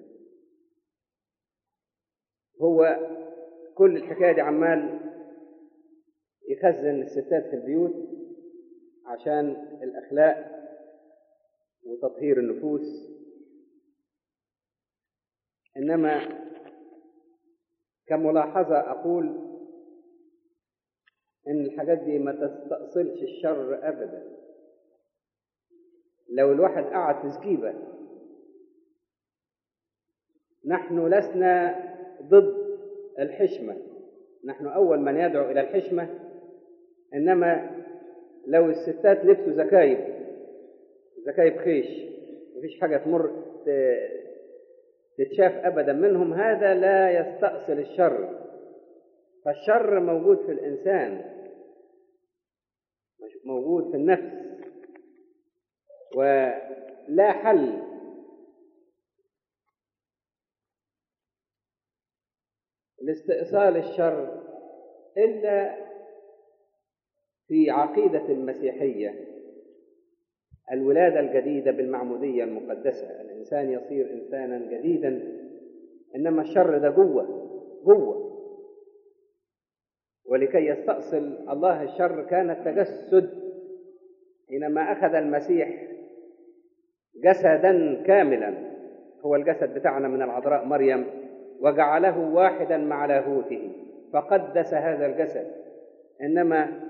هو كل الحكاية دي عمال يخزن الستات في البيوت عشان الأخلاق وتطهير النفوس، إنما كملاحظة أقول إن الحاجات دي ما تستأصلش الشر أبدا. لو الواحد قعد في سكيبة، نحن لسنا ضد الحشمة، نحن أول من يدعو إلى الحشمة، إنما لو الستات لبسوا زكايب خيش مفيش حاجة تتشاف أبدا منهم، هذا لا يستأصل الشر. فالشر موجود في الإنسان، موجود في النفس، ولا حل لاستئصال الشر إلا في عقيدة المسيحية، الولادة الجديدة بالمعمودية المقدسة، الإنسان يصير إنسانا جديدا. إنما الشر ده جوه، ولكي يستأصل الله الشر كان التجسد، حينما أخذ المسيح جسدا كاملا، هو الجسد بتاعنا من العذراء مريم، وجعله واحدا مع لاهوته فقدس هذا الجسد. إنما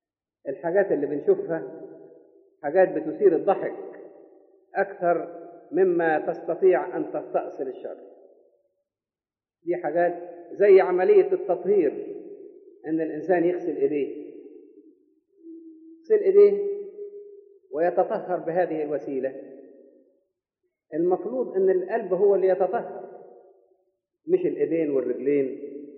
الحاجات اللي بنشوفها حاجات بتثير الضحك أكثر مما تستطيع أن تستأصل الشر. دي حاجات زي عملية التطهير، أن الإنسان يغسل إيديه ويتطهر بهذه الوسيلة. المفروض أن القلب هو اللي يتطهر، مش الإيدين والرجلين.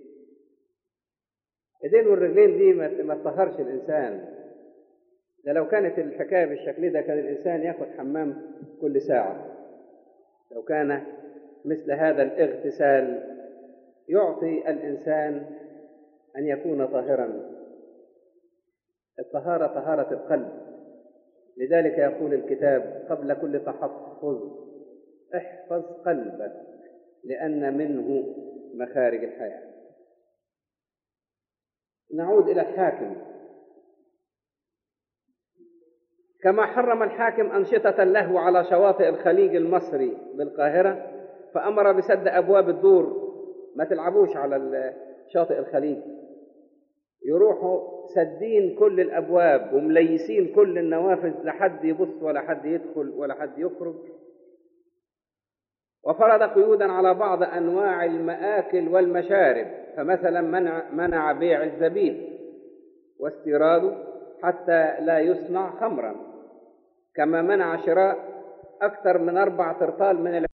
الإيدين والرجلين دي ما تطهرش الإنسان. ده لو كانت الحكاية بالشكل ده كان الإنسان ياخد حمام كل ساعة. لو كان مثل هذا الاغتسال يعطي الإنسان أن يكون طاهرا. الطهارة طهارة القلب، لذلك يقول الكتاب قبل كل تحفظ احفظ قلبك لأن منه مخارج الحياة. نعود إلى الحاكم. كما حرم الحاكم أنشطة اللهو على شواطئ الخليج المصري بالقاهرة، فأمر بسد أبواب الدور، ما تلعبوش على شاطئ الخليج، يروحوا سدين كل الأبواب ومليسين كل النوافذ، لا حد يبص ولا حد يدخل ولا حد يخرج. وفرض قيودا على بعض أنواع المآكل والمشارب، فمثلا منع بيع الزبيب واستيراده حتى لا يصنع خمرا، كما منع شراء أكثر من 4 ترطال من